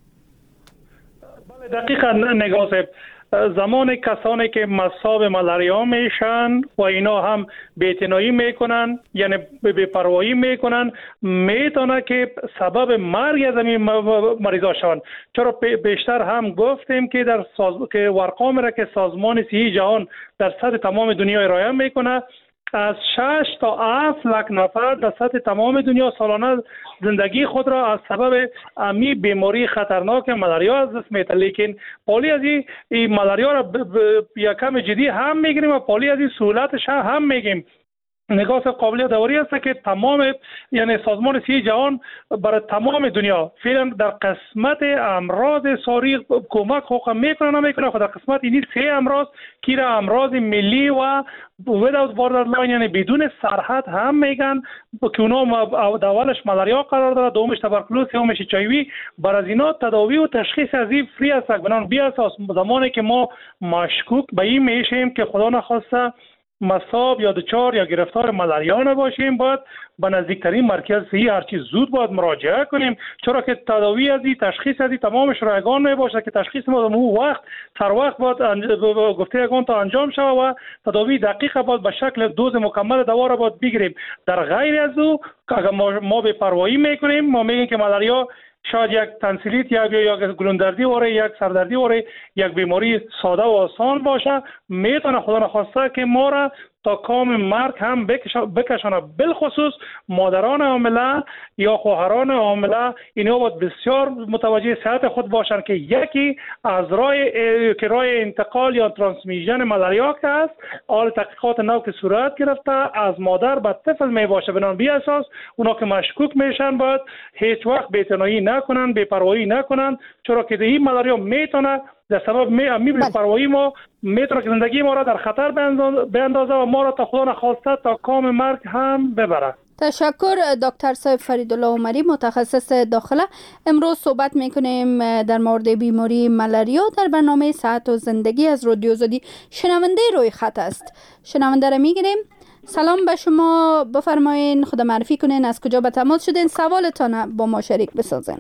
بله دقیقاً نگاه صاحب، زمان کسانی که مصاب ملاریا میشن و اینا هم بی‌اعتنایی میکنن یعنی بی‌پروایی میکنن میتونه که سبب مرگ از این مریضا شون. چرا بیشتر هم گفتیم که در ساز... که ارقام را که سازمان صحی جهان در سطح تمام دنیا ارائه میکنه از شش تا هفت لک نفر در سطح تمام دنیا سالانه زندگی خود را از سبب امی بیماری خطرناک ملاریا از دست میده. لیکن پالی از این ملاریا را یکم جدی هم میگیریم و پالی از این سهولتش هم میگیم. نگاه قابل دوری است که تمام یعنی سازمان صحی جهان برای تمام دنیا فعلا در قسمت امراض ساری کمک حقوق میکنه نمیکنه. خود در قسمت این سه امراض که را امراض ملی و without borderline یعنی بدون سرحد هم میگن که اونا اولش ملاریا قرار داره، دومش تبرکلوز، سومش اچ آی وی. بر از اینا تداوی و تشخیص از این فری است. بنان بی اساس زمانی که ما مشکوک به این میشیم که خدا نخواسته مصاب یا دچار یا گرفتار ملاریا نباشیم باید به نزدیکترین مرکز صحی هرچی زود باید مراجعه کنیم، چرا که تداوی از این تشخیص از این تمامش رایگان میباشه که تشخیص ما در اون وقت سر وقت باید انج... گفته یگان تا انجام شود و تداوی دقیق باید به شکل دوز مکمل دوا را باید بگیریم. در غیر از او اگر ما, ما به پروایی میکنیم ما میگیم که ملاریا شاید یک تنسیلیت یا یا گلوندردی وره یک سردردی وره یک بیماری ساده و آسان باشه میتونه خدا نخواسته که ما را تا کام مرگ هم بکشانه. بالخصوص مادران حامله یا خواهران حامله اینا باید بسیار متوجه صحت خود باشن که یکی از راه که راه انتقال یا ترانسمیشن ملاریا که است آل تحقیقات نو که صورت گرفته از مادر به طفل می باشه. بنابراین بی اساس اونا که مشکوک میشن باید هیچ وقت بی‌اعتنایی نکنن، بی‌پروایی نکنن، چرا که این ملاریا میتونه در سبب می امی بی‌پروایی ما میتونه که زندگی ما را در خطر بیندازه و ما را تا خدا نخواسته تا کام مرگ هم ببره. تشکر دکتر صاحب فریدالله عمری متخصص داخله. امروز صحبت میکنیم در مورد بیماری ملاریا در برنامه صحت و زندگی از رادیو آزادی. شنونده روی خط است، شنونده را میگیریم. سلام به شما، بفرمایین خود معرفی کنین، از کجا به تماس شدین، سوالتان با ما شریک بسازین.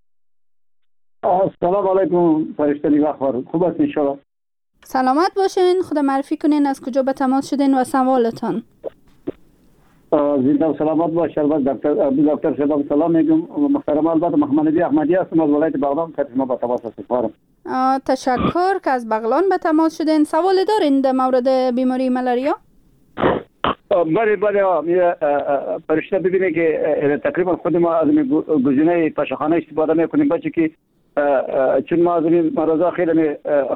سلام علیکم فرشته نگهدار، خوب هستین شما؟ سلامت باشین، خود معرفی کنین از کجا به تماس شدین و سوالتان. زنده و سلامت باش. البته دکتر دکتر صاحب سلام میگم. محترم البته محمد علی احمدی هستم از ولایت بغلان که شما با تماس هستید. تشکر که از بغلان به تماس شدین. سوال دارین در مورد بیماری ملاریا؟ بله بله فرشته ببینید که تقریبا خود ما از گزینه پشخانه استفاده میکنیم بچه که چون ما از این مرضا خیلی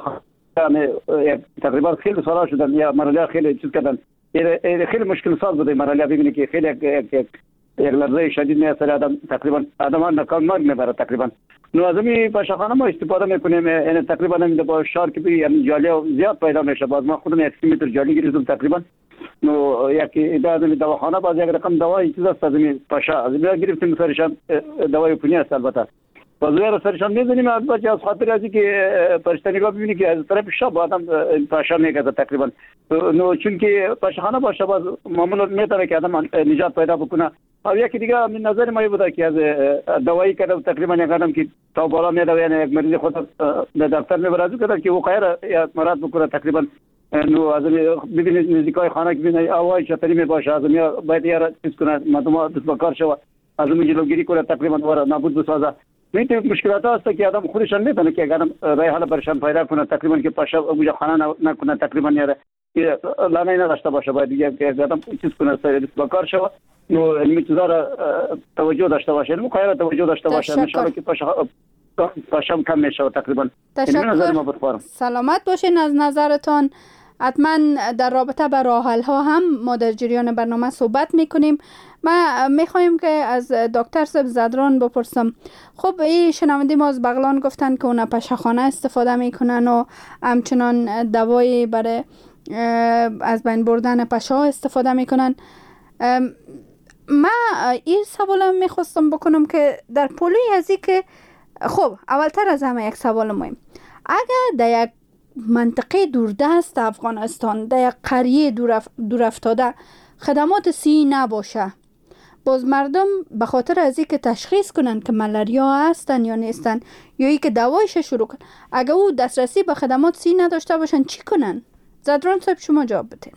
تقریبا خیلی سالا شدن یا مرضا خیلی چیز کردن خیلی مشکل ساز بوده مرحله. ببینید که خیلی یک لرزه شدید میاد آدم تقریبا آدم نکان مرگ میبره تقریبا. نو از این پاشخانه ما استفاده میکنیم، یعنی تقریبا همین با شار که یعنی جالی زیاد پیدا میشه. باز ما خودم یک متر جالی گرفتم تقریبا. نو یک اداره دواخانه باز یک رقم دوای چیز است از این پاشا از این گرفتیم سرشان دوای پونی است البته. باز ویر سرشان میزنیم البته از خاطر ازی که پرستانیگاه ببینی که از طرف شب آدم پاشا میگذره تقریبا. نو چون که پاشخانه باشه باز معمولا میتونه که آدم نجات پیدا بکنه. او یکی دیگه من نظر ما بوده که از دوایی که تقریبا یک آدم که تا بالا میاد یعنی یک مریض خود به دفتر میبره که که وقایع یا مراد بکنه تقریبا. نو از ببینید نزدیکای خانه که ببینید آوای چطوری میباشه از میاد باید یارا چیز کنه مردم دست بکار شود از اون جلوگیری کنه تقریبا دوباره نابود بسازه. میتونه مشکلات هست که آدم خودشان میتونه که اگر رای حال برشان پیدا کنه تقریبا که پاشا اونجا خانه نکنه تقریبا یاره لانه نداشته باشه باید یک آدم چیز کنه دست بکار شود. نو علمی چیزا را توجه داشته باشه، علمی خیلی توجه داشته باشه انشاءالله که پاشا پاشم کم میشه تقریبا. تشکر. سلامت باشین. از نظرتان حتما در رابطه با راه حل ها هم ما در جریان برنامه صحبت میکنیم. ما میخوایم که از دکتر صاحب زدران بپرسم. خب این شنونده ما از بغلان گفتن که اونا پاشخانه استفاده میکنن و همچنان دوایی برای از بین بردن پاشا استفاده میکنن. ما این سوال میخواستم بکنم که در پولوی ازی که خب اولتر از همه یک سوال مهم، اگر در یک منطقه دوردست افغانستان در یک قریه دور افتاده خدمات صحی نباشه، باز مردم به خاطر ازی که تشخیص کنن که ملاریا هستن یا نیستن یا ای که دوایش شروع کنن، اگر او دسترسی به خدمات صحی نداشته باشن چی کنن؟ زدران صاحب شما جواب بدین.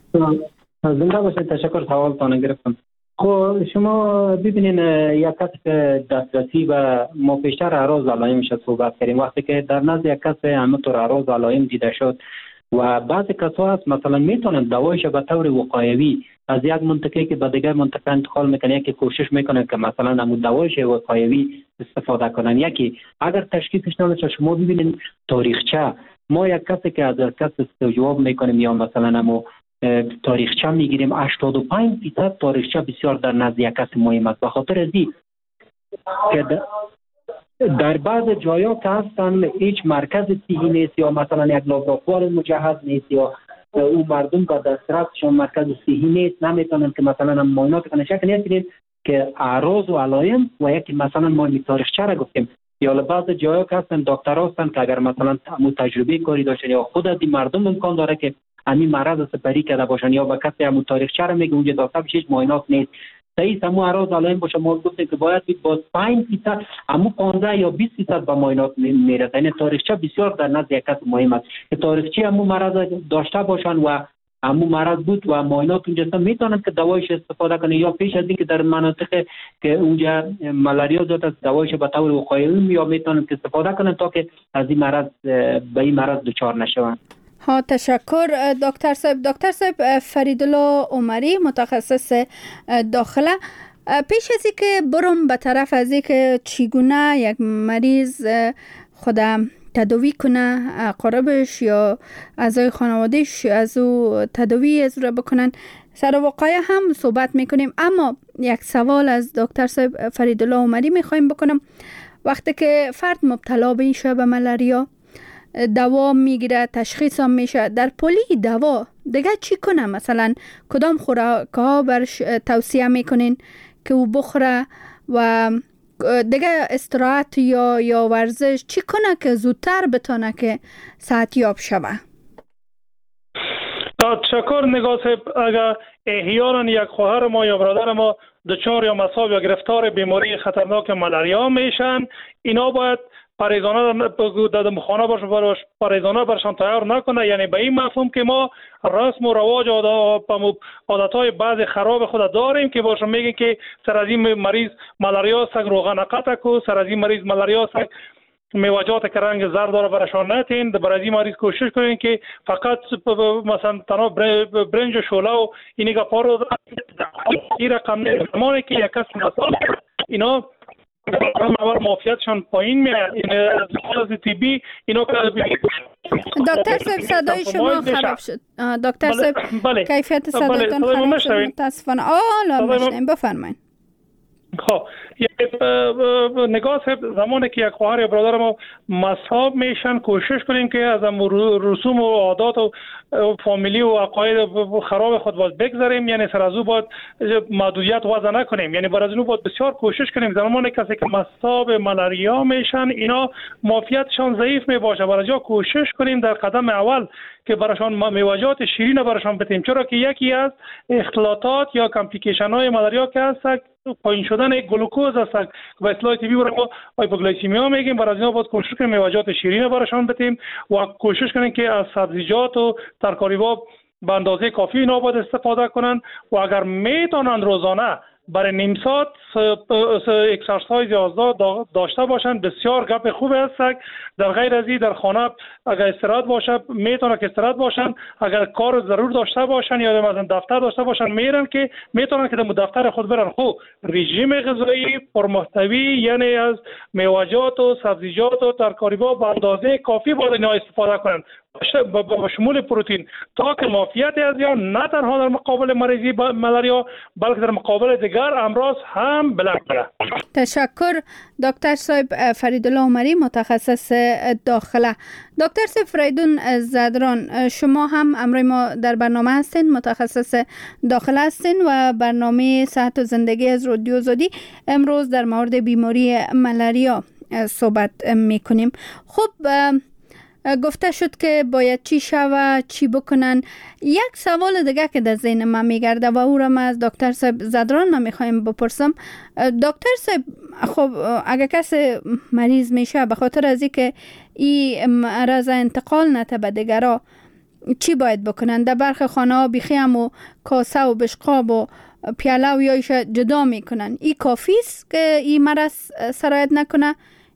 زنده باشید. تشکر. سوالتان گرفتم. خب شما ببینین یک کس که دسترسی و ما پیشتر اعراض و علائمش صحبت کردیم، وقتی که در نزد یک کس همینطور اعراض و علائم دیده شد و بعضی کسا هست مثلا میتونن دوایش به طور وقایوی از یک منطقه که به دیگر منطقه انتقال میکنه، که کوشش میکنه که مثلا همون دوایش وقایوی استفاده کنن. یکی اگر تشخیصش نمیشه شما ببینین تاریخچه، ما یک کسی که از کس استجواب میکنیم یا مثلا همون تاریخچه میگیریم، هشتاد و پنج درصد تاریخچه بسیار در نزد یک کس مهم است. به خاطر ازی که در بعض جایا که هستن هیچ مرکز صحی نیست یا مثلا یک لابراتوار مجهز نیست یا او مردم با دسترسشون مرکز صحی نیست، نمیتونن که مثلا معاینات کنن. شکل نیستیم که اعراض و علائم و یکی مثلا ما تاریخچه را گفتیم یا بعض جایا که هستن دکتر هستن که اگر مثلا مو تجربه کاری داشتن یا خود از مردم امکان داره که همین مرض سپری کرده باشن یا با کسی همون تاریخچه را میگه اونجا دکتر بشیش معاینات نیست صحیح همون اعراض علائم باشه، ما گفتیم که باید بید باز پنج درصد همون پانزده یا بیست درصد با معاینات میرسه. یعنی تاریخچه بسیار در نزد یک کس مهم است که تاریخچه همون مرض داشته باشن و همون مرض بود و معاینات اونجا میتونن که دوایش استفاده کنه یا پیش از اینکه در مناطق که اونجا ملاریا زیاد است دوایش به طور وقایوی یا میتونن که استفاده کنن تا که از این مرض به این مرض دچار نشوند. ها تشکر دکتر صاحب. دکتر صاحب فریدالله عمری متخصص داخله، پیش از اینکه برم به طرف از اینکه چگونه یک مریض خودم تداوی کنه، قربش یا اعضای خانوادهش از او تداوی از رو بکنن، سر واقعه هم صحبت میکنیم. اما یک سوال از دکتر صاحب فریدالله عمری میخوایم بکنم. وقتی که فرد مبتلا بشه به ملاریا دوا میگیره، تشخیص هم میشه، در پلی دوا دیگه چی کنه؟ مثلا کدام خوراک ها برش توصیه میکنین که او بخوره و دیگه استراحت یا یا ورزش چی کنه که زودتر بتونه که صحتیاب شوه؟ تشکر نگاه صاحب. اگر احیانا یک خواهر ما یا برادر ما دچار یا مصاب یا گرفتار بیماری خطرناک ملاریا میشن، اینا باید پریزانه در خانه باشه برش پریزانه برشان تیار نکنه. یعنی به این مفهوم که ما رسم و رواج عادتهای بعضی خراب خود داریم که باشه میگن که سر از این مریض ملاریا سگ روغن قطع کو، سر از این مریض ملاریا سگ میوجات که رنگ زرد داره برشان نتین. برای این مریض کوشش کنین که فقط مثلا تنها برنج و شوله و اینی گپا رو این رقم نیست. زمانی که یک کس مثلا اینا اول معافیتشان پایین میاد، این از طبی اینا دکتر صاحب صدای شما خراب شد. دکتر صاحب کیفیت صدایتان خراب شد متاسفانه. آلا بشنیم بفرمایید. خب نگاه زمانی که یک خواهر یا برادر ما مصاب میشن کوشش کنیم که از رسوم و عادات و فامیلی و عقاید خراب خود باز بگذاریم، یعنی سر از او باید محدودیت وضع نکنیم، یعنی برای از اون باید بسیار کوشش کنیم زمانی کسی که مصاب ملاریا میشن اینا معافیتشان ضعیف میباشه، برای جا کوشش کنیم در قدم اول که براشان میوجات شیرین براشان بدیم، چرا که یکی از اختلاطات یا کامپلیکیشن های ملاریا که هست پایین شدن گلوکوز است که به اصطلاح طبی برای ما هایپوگلیسیمیا میگیم، برای اینا باید کوشش کنیم میوجات شیرین براشان بدیم و کوشش کنیم که از سبزیجات و ترکاری‌ها به اندازه کافی اینا باید استفاده کنن و اگر میتونن روزانه برای نیم ساعت اکسرسایز یا داشته باشن بسیار گپ خوب است. در غیر از این در خانه اگر استراحت باشه میتونه که استراحت باشن، اگر کار ضرور داشته باشن یا مثلا دفتر داشته باشن میرن که میتونن که در دفتر خود برن. خب رژیم غذایی پرمحتوی یعنی از میوه‌جات و سبزیجات و ترکاری‌ها به اندازه کافی باید اینا استفاده کنن با شمول پروتئین تا که معافیت از آن نه تنها در مقابل مریضی ملاریا بلکه در مقابل دیگر امراض هم بلند بره. تشکر دکتر صاحب فریدالله عمری متخصص داخله. دکتر صاحب فریدون زدران شما هم امروز ما در برنامه هستین، متخصص داخله هستین و برنامه صحت و زندگی از رادیو آزادی امروز در مورد بیماری ملاریا صحبت میکنیم. خب گفته شد که باید چی شوه چی بکنن. یک سوال دیگه که در ذهن من میگرده و او را من از دکتر صاحب زدران من میخوایم بپرسم. دکتر صاحب خب اگر کسی مریض میشه به خاطر از اینکه این مرض انتقال نته به دیگرا چی باید بکنن؟ در برخی خانه ها بیخی هم و کاسه و بشقاب و پیاله و یایش جدا میکنن. این کافی است که این مرض سرایت نکنه؟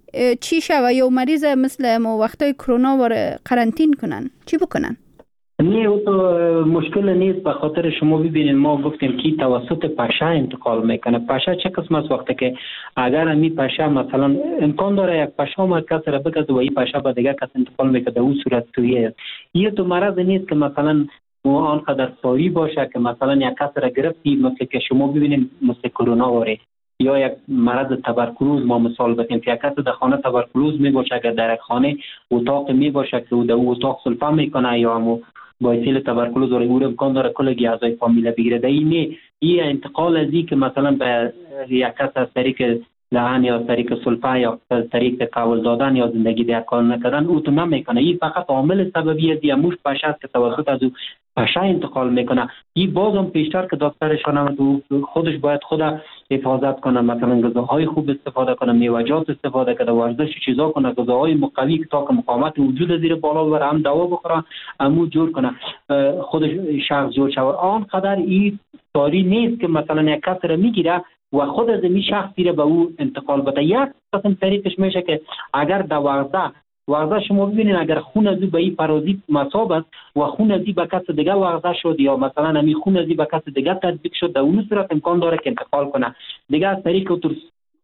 چی شوه یا مریض مثل ما وقتای کرونا واره قرنطین کنن چی بکنن؟ نه او تو مشکل نیست، به خاطر شما ببینید ما گفتیم که توسط پشه انتقال میکنه. پشه چه قسم است؟ وقتی که اگر امی پشه مثلا امکان داره یک پشه ما کس را بگذاره و این پشه به دیگه کس انتقال میکنه، او صورت تویی است. یه تو مرض نیست که مثلا آنقدر ساری باشه که مثلا یک کس را گرفتی مثل که شما ببینید مثل کرونا واره یا یک مرض تبرکلوز ما مثال بزنیم که یک کس در خانه تبرکلوز می باشه، اگر در یک خانه اتاق می باشه که او در اتاق سلفه میکنه یا همو باعث تبرکلوز و او امکان داره کل اعضای فامیل بگیره. در این نه این انتقال از این که مثلا به یک کس از طریق لحن یا طریق سلفه یا طریق قول دادن یا زندگی در کار نکردن او تو نمیکنه. این فقط عامل سببی از یموش پشه است که توسط از او پشه انتقال میکنه. این باز هم پیشتر که دکترشان هم خودش باید خود حفاظت کنه، مثلا غذاهای خوب استفاده کنه، میوه‌جات استفاده کنه، ورزش چیزا کنه، غذاهای مقوی که تا که مقاومت وجود زیر بالا ببره، هم دوا بخوره همو جور کنه خودش شخص جور شود. آنقدر این ساری نیست که مثلا یک کس را میگیره و خود از این شخص دیره به او انتقال بده. یک قسم طریقش میشه که اگر در ورزه ورزه شما ببینید اگر خون ازی به این پارازیت مصاب است و خون ازی به کس دیگه ورزه شد یا مثلا همین خون ازی به کس دیگه تطبیق شد، در اون صورت امکان داره که انتقال کنه. دیگه از طریق تو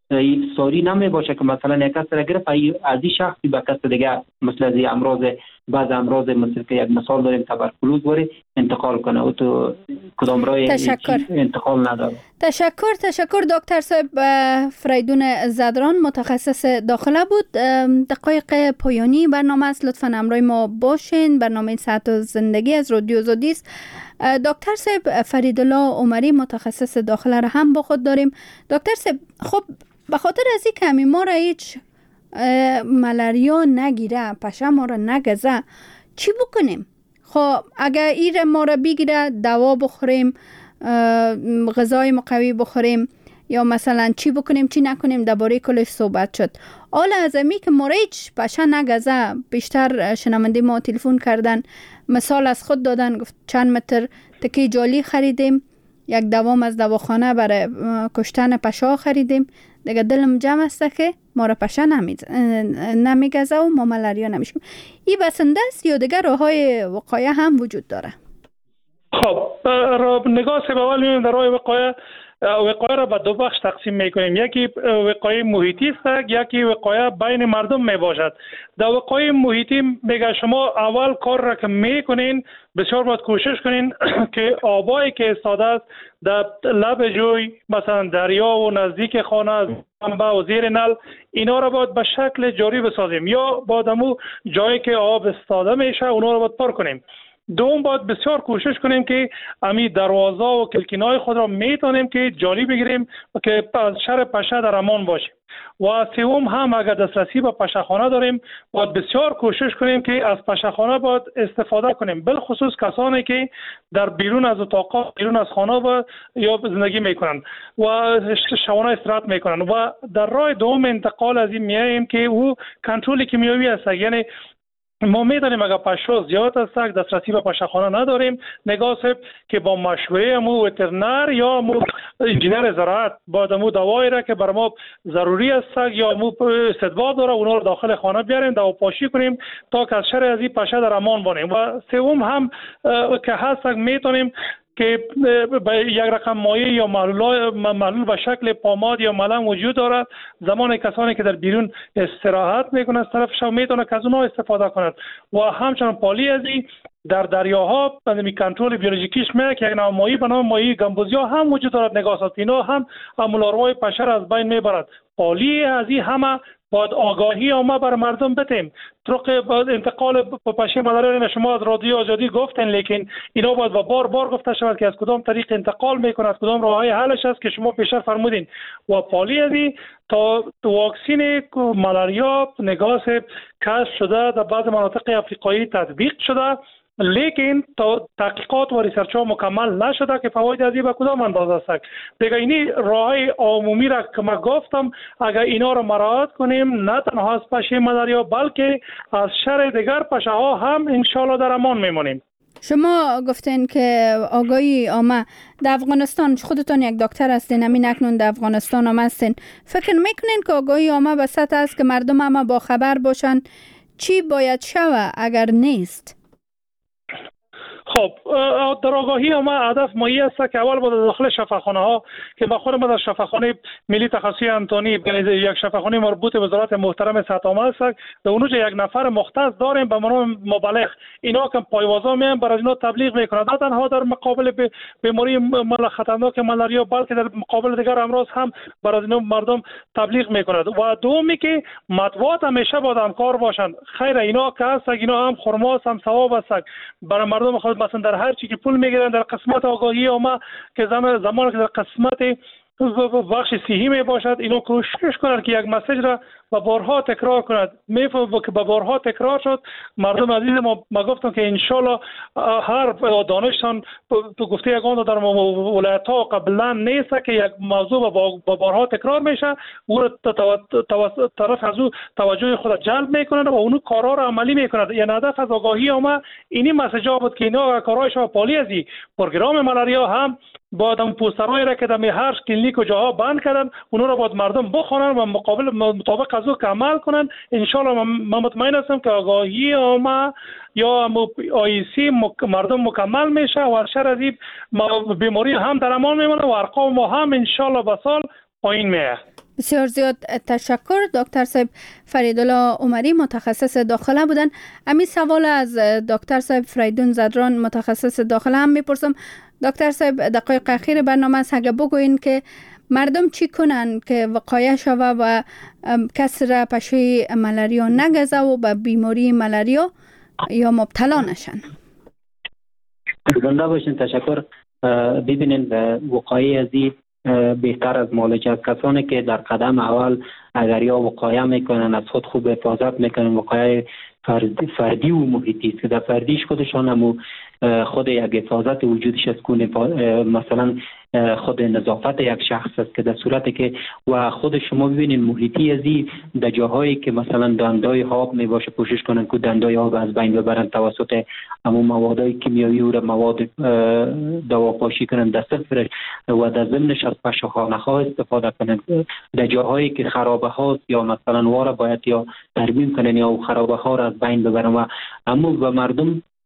ساری نمی باشه که مثلا یک کس را گرفت از این شخصی به کس دیگه مثل از این امراض بعض امراض مثل که یک مثال داریم تبرکلوز واره انتقال کنه و تو کدام راه انتقال نداره. تشکر تشکر دکتر صاحب فریدون زدران متخصص داخله بود. دقایق پایانی برنامه است، لطفا همراه ما باشین. برنامه صحت و زندگی از رادیو آزادی است. دکتر صاحب فریدالله عمری متخصص داخله را هم با خود داریم. دکتر صاحب خب به خاطر از این که ما را هیچ ملاریا نگیره، پشه ما را نگزه، چی بکنیم؟ خب اگر ایر ما را بگیره دوا بخوریم، غذای مقوی بخوریم یا مثلا چی بکنیم چی نکنیم درباره کلش صحبت شد. حالا از امی که ما را هیچ پشه نگزه، بیشتر شنونده ما تلفن کردن مثال از خود دادن، گفت چند متر تکی جالی خریدیم، یک دوام از دواخانه برای کشتن پشه خریدیم، دیگه دلم جمع است که ما را پشه نمیگزه و ما ملاریا نمیشیم. این بسنده است یا دیگه راه های وقایه هم وجود داره؟ خب نگاه سه اول می‌بینیم در راه وقایه وقایه را به دو بخش تقسیم میکنیم. یکی وقایه محیطی است، یکی وقایه بین مردم می باشد. در وقایه محیطی میگه شما اول کار را که میکنین بسیار باید کوشش کنین که آبایی که استاده است در لب جوی، مثلا دریا و نزدیک خانه، منبع و زیر نل، اینا را باید به شکل جاری بسازیم یا باید همو جایی که آب استاده میشه اونا را باید پر کنیم. دوم باید بسیار کوشش کنیم که امی دروازه و کلکینای خود را میتونیم که جاری بگیریم که از شر پشه در امان باشیم. و سوم هم اگر دسترسی به پشهخانه داریم باید بسیار کوشش کنیم که از پشهخانه باید استفاده کنیم، بالخصوص کسانی که در بیرون از اتاق، بیرون از خانه و یا زندگی میکنند و شبانه استراحت میکنند. و در راه دوم انتقال از این میایم که او کنترل کیمیایی است. یعنی ما میدانیم اگر پشه زیاد است، دسترسی به پشهخانه نداریم، نگاه صاحب که با مشوره مو وترنر یا مو انجینر زراعت باید مو دوایی را که بر ما ضروری است یا مو استدبار داره اونا رو داخل خانه بیاریم، دواپاشی کنیم تا که از شر از این پشه در امان باشیم. و سوم هم که هست میتونیم که به یک رقم مایع یا معلول به شکل پاماد یا ملم وجود دارد، زمان کسانی که در بیرون استراحت میکنند از طرف شب میتونه که از اونها استفاده کنند. و همچنان پالی از این در دریاها به کنترل بیولوژیکیش میگه که یک نوع ماهی به نام ماهی گمبوزیا هم وجود دارد. نگاه است اینا هم امولاروای پشه از بین میبرد. پالی از این همه باید آگاهی ما بر مردم بتیم. طرق انتقال پشه ملاریا شما از رادیو آزادی گفتن، لیکن اینا باید با بار بار گفته شود که از کدام طریق انتقال میکنه، از کدام راههای حلش است که شما پیشتر فرمودین. و پالیوی تا واکسین ملاریا نگاه کشف شده در بعض مناطق افریقایی تطبیق شده، لیکن تا تحقیقات و ریسرچ ها مکمل نشده که فواید از این به کدام اندازه است. دیگه اینی راههای عمومی را که من گفتم اگر اینا را مراعات کنیم نه تنها از پشه ملاریا بلکه از شر دیگر پشه ها هم انشالله در امان میمونیم. شما گفتین که آگاهی عامه در افغانستان، خودتون یک دکتر هستین، همین اکنون در افغانستان هم هستین، فکر میکنین که آگاهی عامه به سطح است که مردم هم با خبر باشن چی باید شود اگر نیست؟ خب در آگاهی ما هدف مایی است که اول با داخل شفاخانه ها که با خود ما در شفاخانه ملی تخصصی انتونی یک شفاخانه مربوط به وزارت محترم صحت عامه است، در اونجا یک نفر مختص داریم به نام مبلغ. اینا که پایوازا میان برای اینا تبلیغ میکنند، نه تنها در مقابل بیماری خطرناک ملاریا بلکه در مقابل دیگر امراض هم برای اینا مردم تبلیغ میکنند. و دومی که مطبوعات همیشه با همکار باشند. خیر اینا که هست اینا هم خرماس هم ثواب است برای مردم خود، مثلا در هر چی که پول میگیرن در قسمت آگاهی عامه که زمان زمانی که در قسمت بخش صحی می باشد اینا کوشش کنند که یک مسیج را و بارها تکرار کند. میفهمم که با بارها تکرار شد مردم عزیز ما ما گفتم که انشالله هر دانشتان تو گفته یگان در ولایت ها قبلا نیست که یک موضوع با بارها تکرار میشه او طرف از او توجه خود جلب میکنند و اونو کارا را عملی میکنند. یعنی هدف از آگاهی عامه اینی مسیج بود که اینا کارهای شما پالی ازی پروگرام ملاریا هم باید هم پوسترهایی را که در هر کلینیک و جاها بند کردن اونا را باید مردم بخونن و مقابل مطابق از او که عمل کنن. انشالله من مطمئن هستم که آگاهی عامه یا آیسی مردم مکمل میشه و شر از این بیماری هم در امان میمونه و ارقام ما هم انشالله به سال پایین میه. بسیار زیاد تشکر. دکتر صاحب فریدالله عمری متخصص داخله بودن. امی سوال از دکتر صاحب فریدون زدران متخصص داخله هم میپرسم. دکتر صاحب دقایق اخیر برنامه است، اگه بگوین که مردم چی کنن که وقایع شوه و کس را پشه ملاریا نگزه و به بیماری ملاریا یا مبتلا نشن. زنده باشین. تشکر. ببینید وقایع از این بهتر از معالجه است. کسانی که در قدم اول اگر یا وقایع میکنن از خود خوب حفاظت میکنن، وقایع فردی و محیطی است که در فردیش خودشان هم خود یک حفاظت وجودش است کنه، مثلا خود نظافت یک شخص است که در صورتی که و خود شما ببینید محیطی ازی در جاهایی که مثلا دندای آب می باشه کوشش کنن که دندای آب از بین ببرن توسط همون موادهای کیمیایی و مواد دواپاشی کنن در صفرش و در ضمنش از پشهخانه ها استفاده کنن. در جاهایی که خرابه هاست یا مثلا واره باید یا ترمیم کنن یا خرابه ها را از بین ببرن و همون و مردم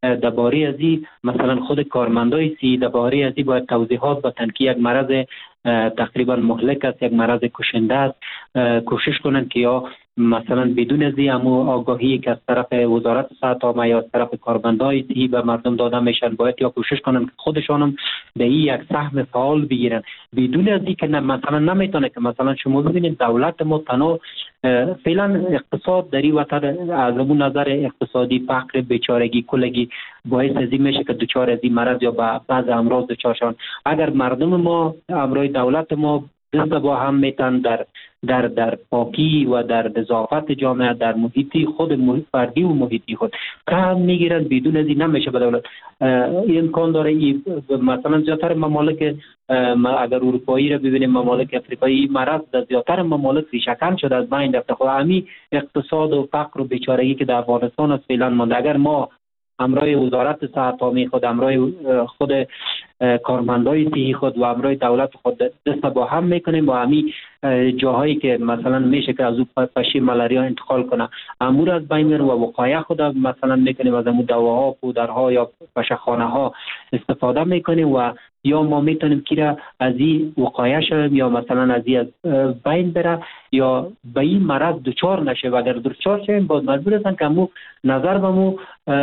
درباره ازی مثلا خود کارمندای سی درباره ازی باید توضیحات بدن که یک مرض تقریبا مهلک است، یک مرض کشنده است، کوشش کنند که یا مثلا بدون از امو آگاهی که از طرف وزارت صحت عامه یا از طرف کارمندای صحی به مردم داده میشن باید یا کوشش کنند که خودشانم به این یک سهم فعال بگیرن، بدون از که مثلا نمیتونه که مثلا شما ببینید دولت ما تنها فعلا اقتصاد در این وطن از اون نظر اقتصادی فقر بیچارگی کلگی باعث از این میشه که دچار از این مرض یا به بعض امراض دچار شون. اگر مردم ما امروی دولت ما دست با هم میتن در در در پاکی و در نظافت جامعه در محیطی خود محیط فردی و محیطی خود کم میگیرن، بدون از این نمیشه به دولت امکان داره. ای مثلا زیادتر ممالک اگر اروپایی را ببینیم ممالک افریقایی مرض در زیادتر ممالک ریشه‌کن شده از بین رفته. خب همین اقتصاد و فقر و بیچارگی که در افغانستان است فعلا مونده، اگر ما همراه وزارت صحت عامه خود همراه خود کارمندای صحی خود و همراه دولت خود دست با هم میکنیم با همین جاهایی که مثلا میشه که از او پشه ملاریا انتقال کنه امور از بین میره و وقایع خود مثلا میکنیم از امور دواها پودرها یا پشهخانه ها استفاده میکنیم و یا ما میتونیم که از این وقایع شویم یا مثلا از این از بین بره یا به این مرض دچار نشه و اگر دچار شویم باز مجبور هستن که امو نظر بمو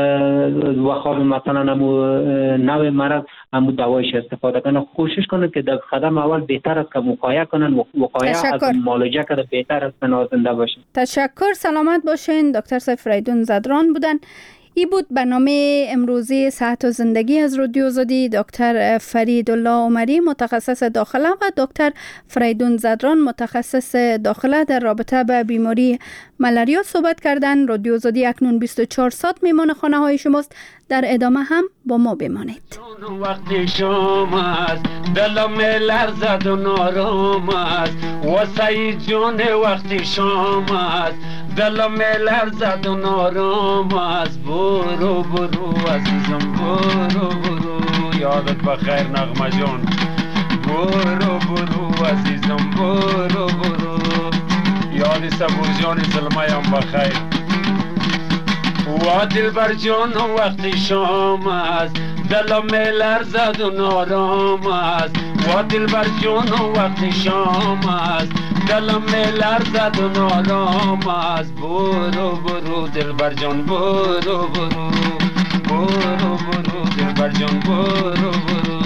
و خواب مثلا امو نوع مرض امو دوایش استفاده کنن. کوشش کنن که در قدم اول بهتر است که وقایع کنن، وقایع از معالجه کرده بهتر است نازنده باشن. تشکر، سلامت باشین. دکتر سید فریدون زدران بودن. ای بود برنامه امروزی صحت و زندگی از رادیو آزادی. دکتر فریدالله عمری متخصص داخله و دکتر فریدون زدران متخصص داخله در رابطه با بیماری ملاریا صحبت کردن. رادیو آزادی اکنون بیست و چهار ساعت میمان خانه های شماست. در ادامه هم با ما بمانید. وقتی شام است دلم لرزد و نارام است و سعید جان وقتی شام است دلم لرزد و نارام است. برو برو عزیزم برو برو یادت بخیر نغمه جان. برو برو عزیزم برو برو یاد صبور جان سلمایم بخیر. و دلبر جان وقتی شام است دلم لرزد و نارام است. و دلبر جان وقتی شام است دلم لرزد و نارام است. برو برو دلبر جان برو برو برو برو دلبر جان برو برو.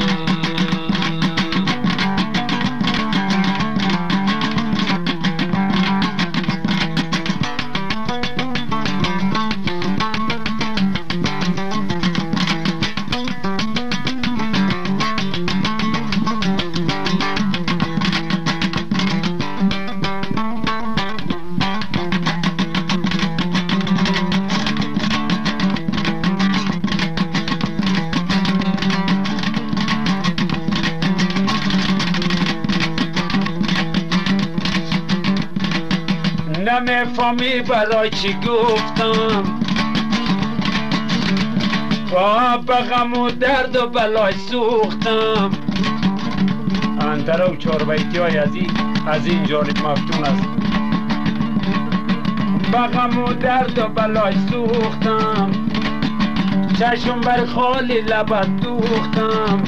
نمیفهمی برای چی گفتم با به غم و درد و بلای سوختم. اندره و چار بیتی های از این از این جانب مفتون است. به غم و درد و بلای سوختم چشم بر خالی لبت دوختم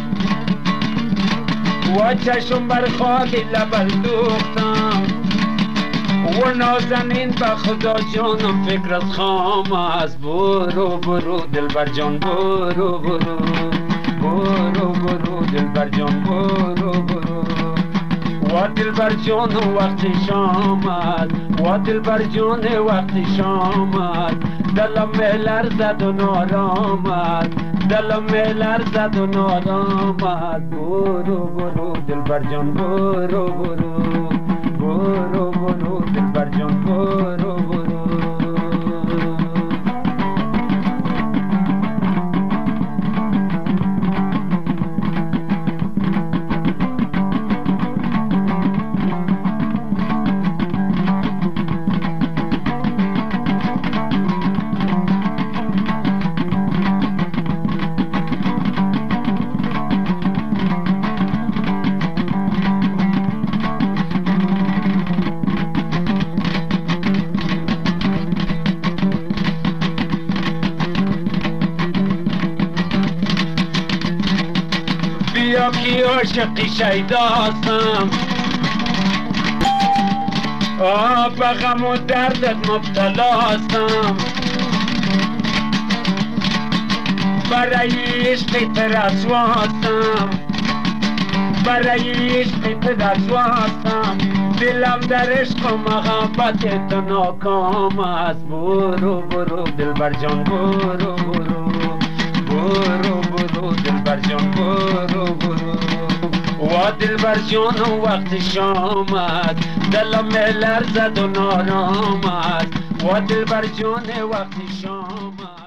و چشم بر خالی لبت دوختم و نازنین به خدا جانم فکر از خام است. برو برو دلبر جان برو برو برو برو دلبر جان برو برو. و دلبر جان وقتی شام است و دلبر جان وقتی شام است دلم لرزد و نارام است دلم لرزد و نارام است. برو برو دلبر جان برو برو برو برو دلبر جان برو برو. را که عاشقی شیداستم آه به غم و دردت مبتلاستم برای عشق ترسواستم برای عشق ترسواستم دلم در عشق و محبت تو ناکام است برو برو دلبر جان برو برو برو برو دلبر جان برو برو و دلبر جان وقت شام است دلم لرزد و نارام است و دلبر جان وقت شام است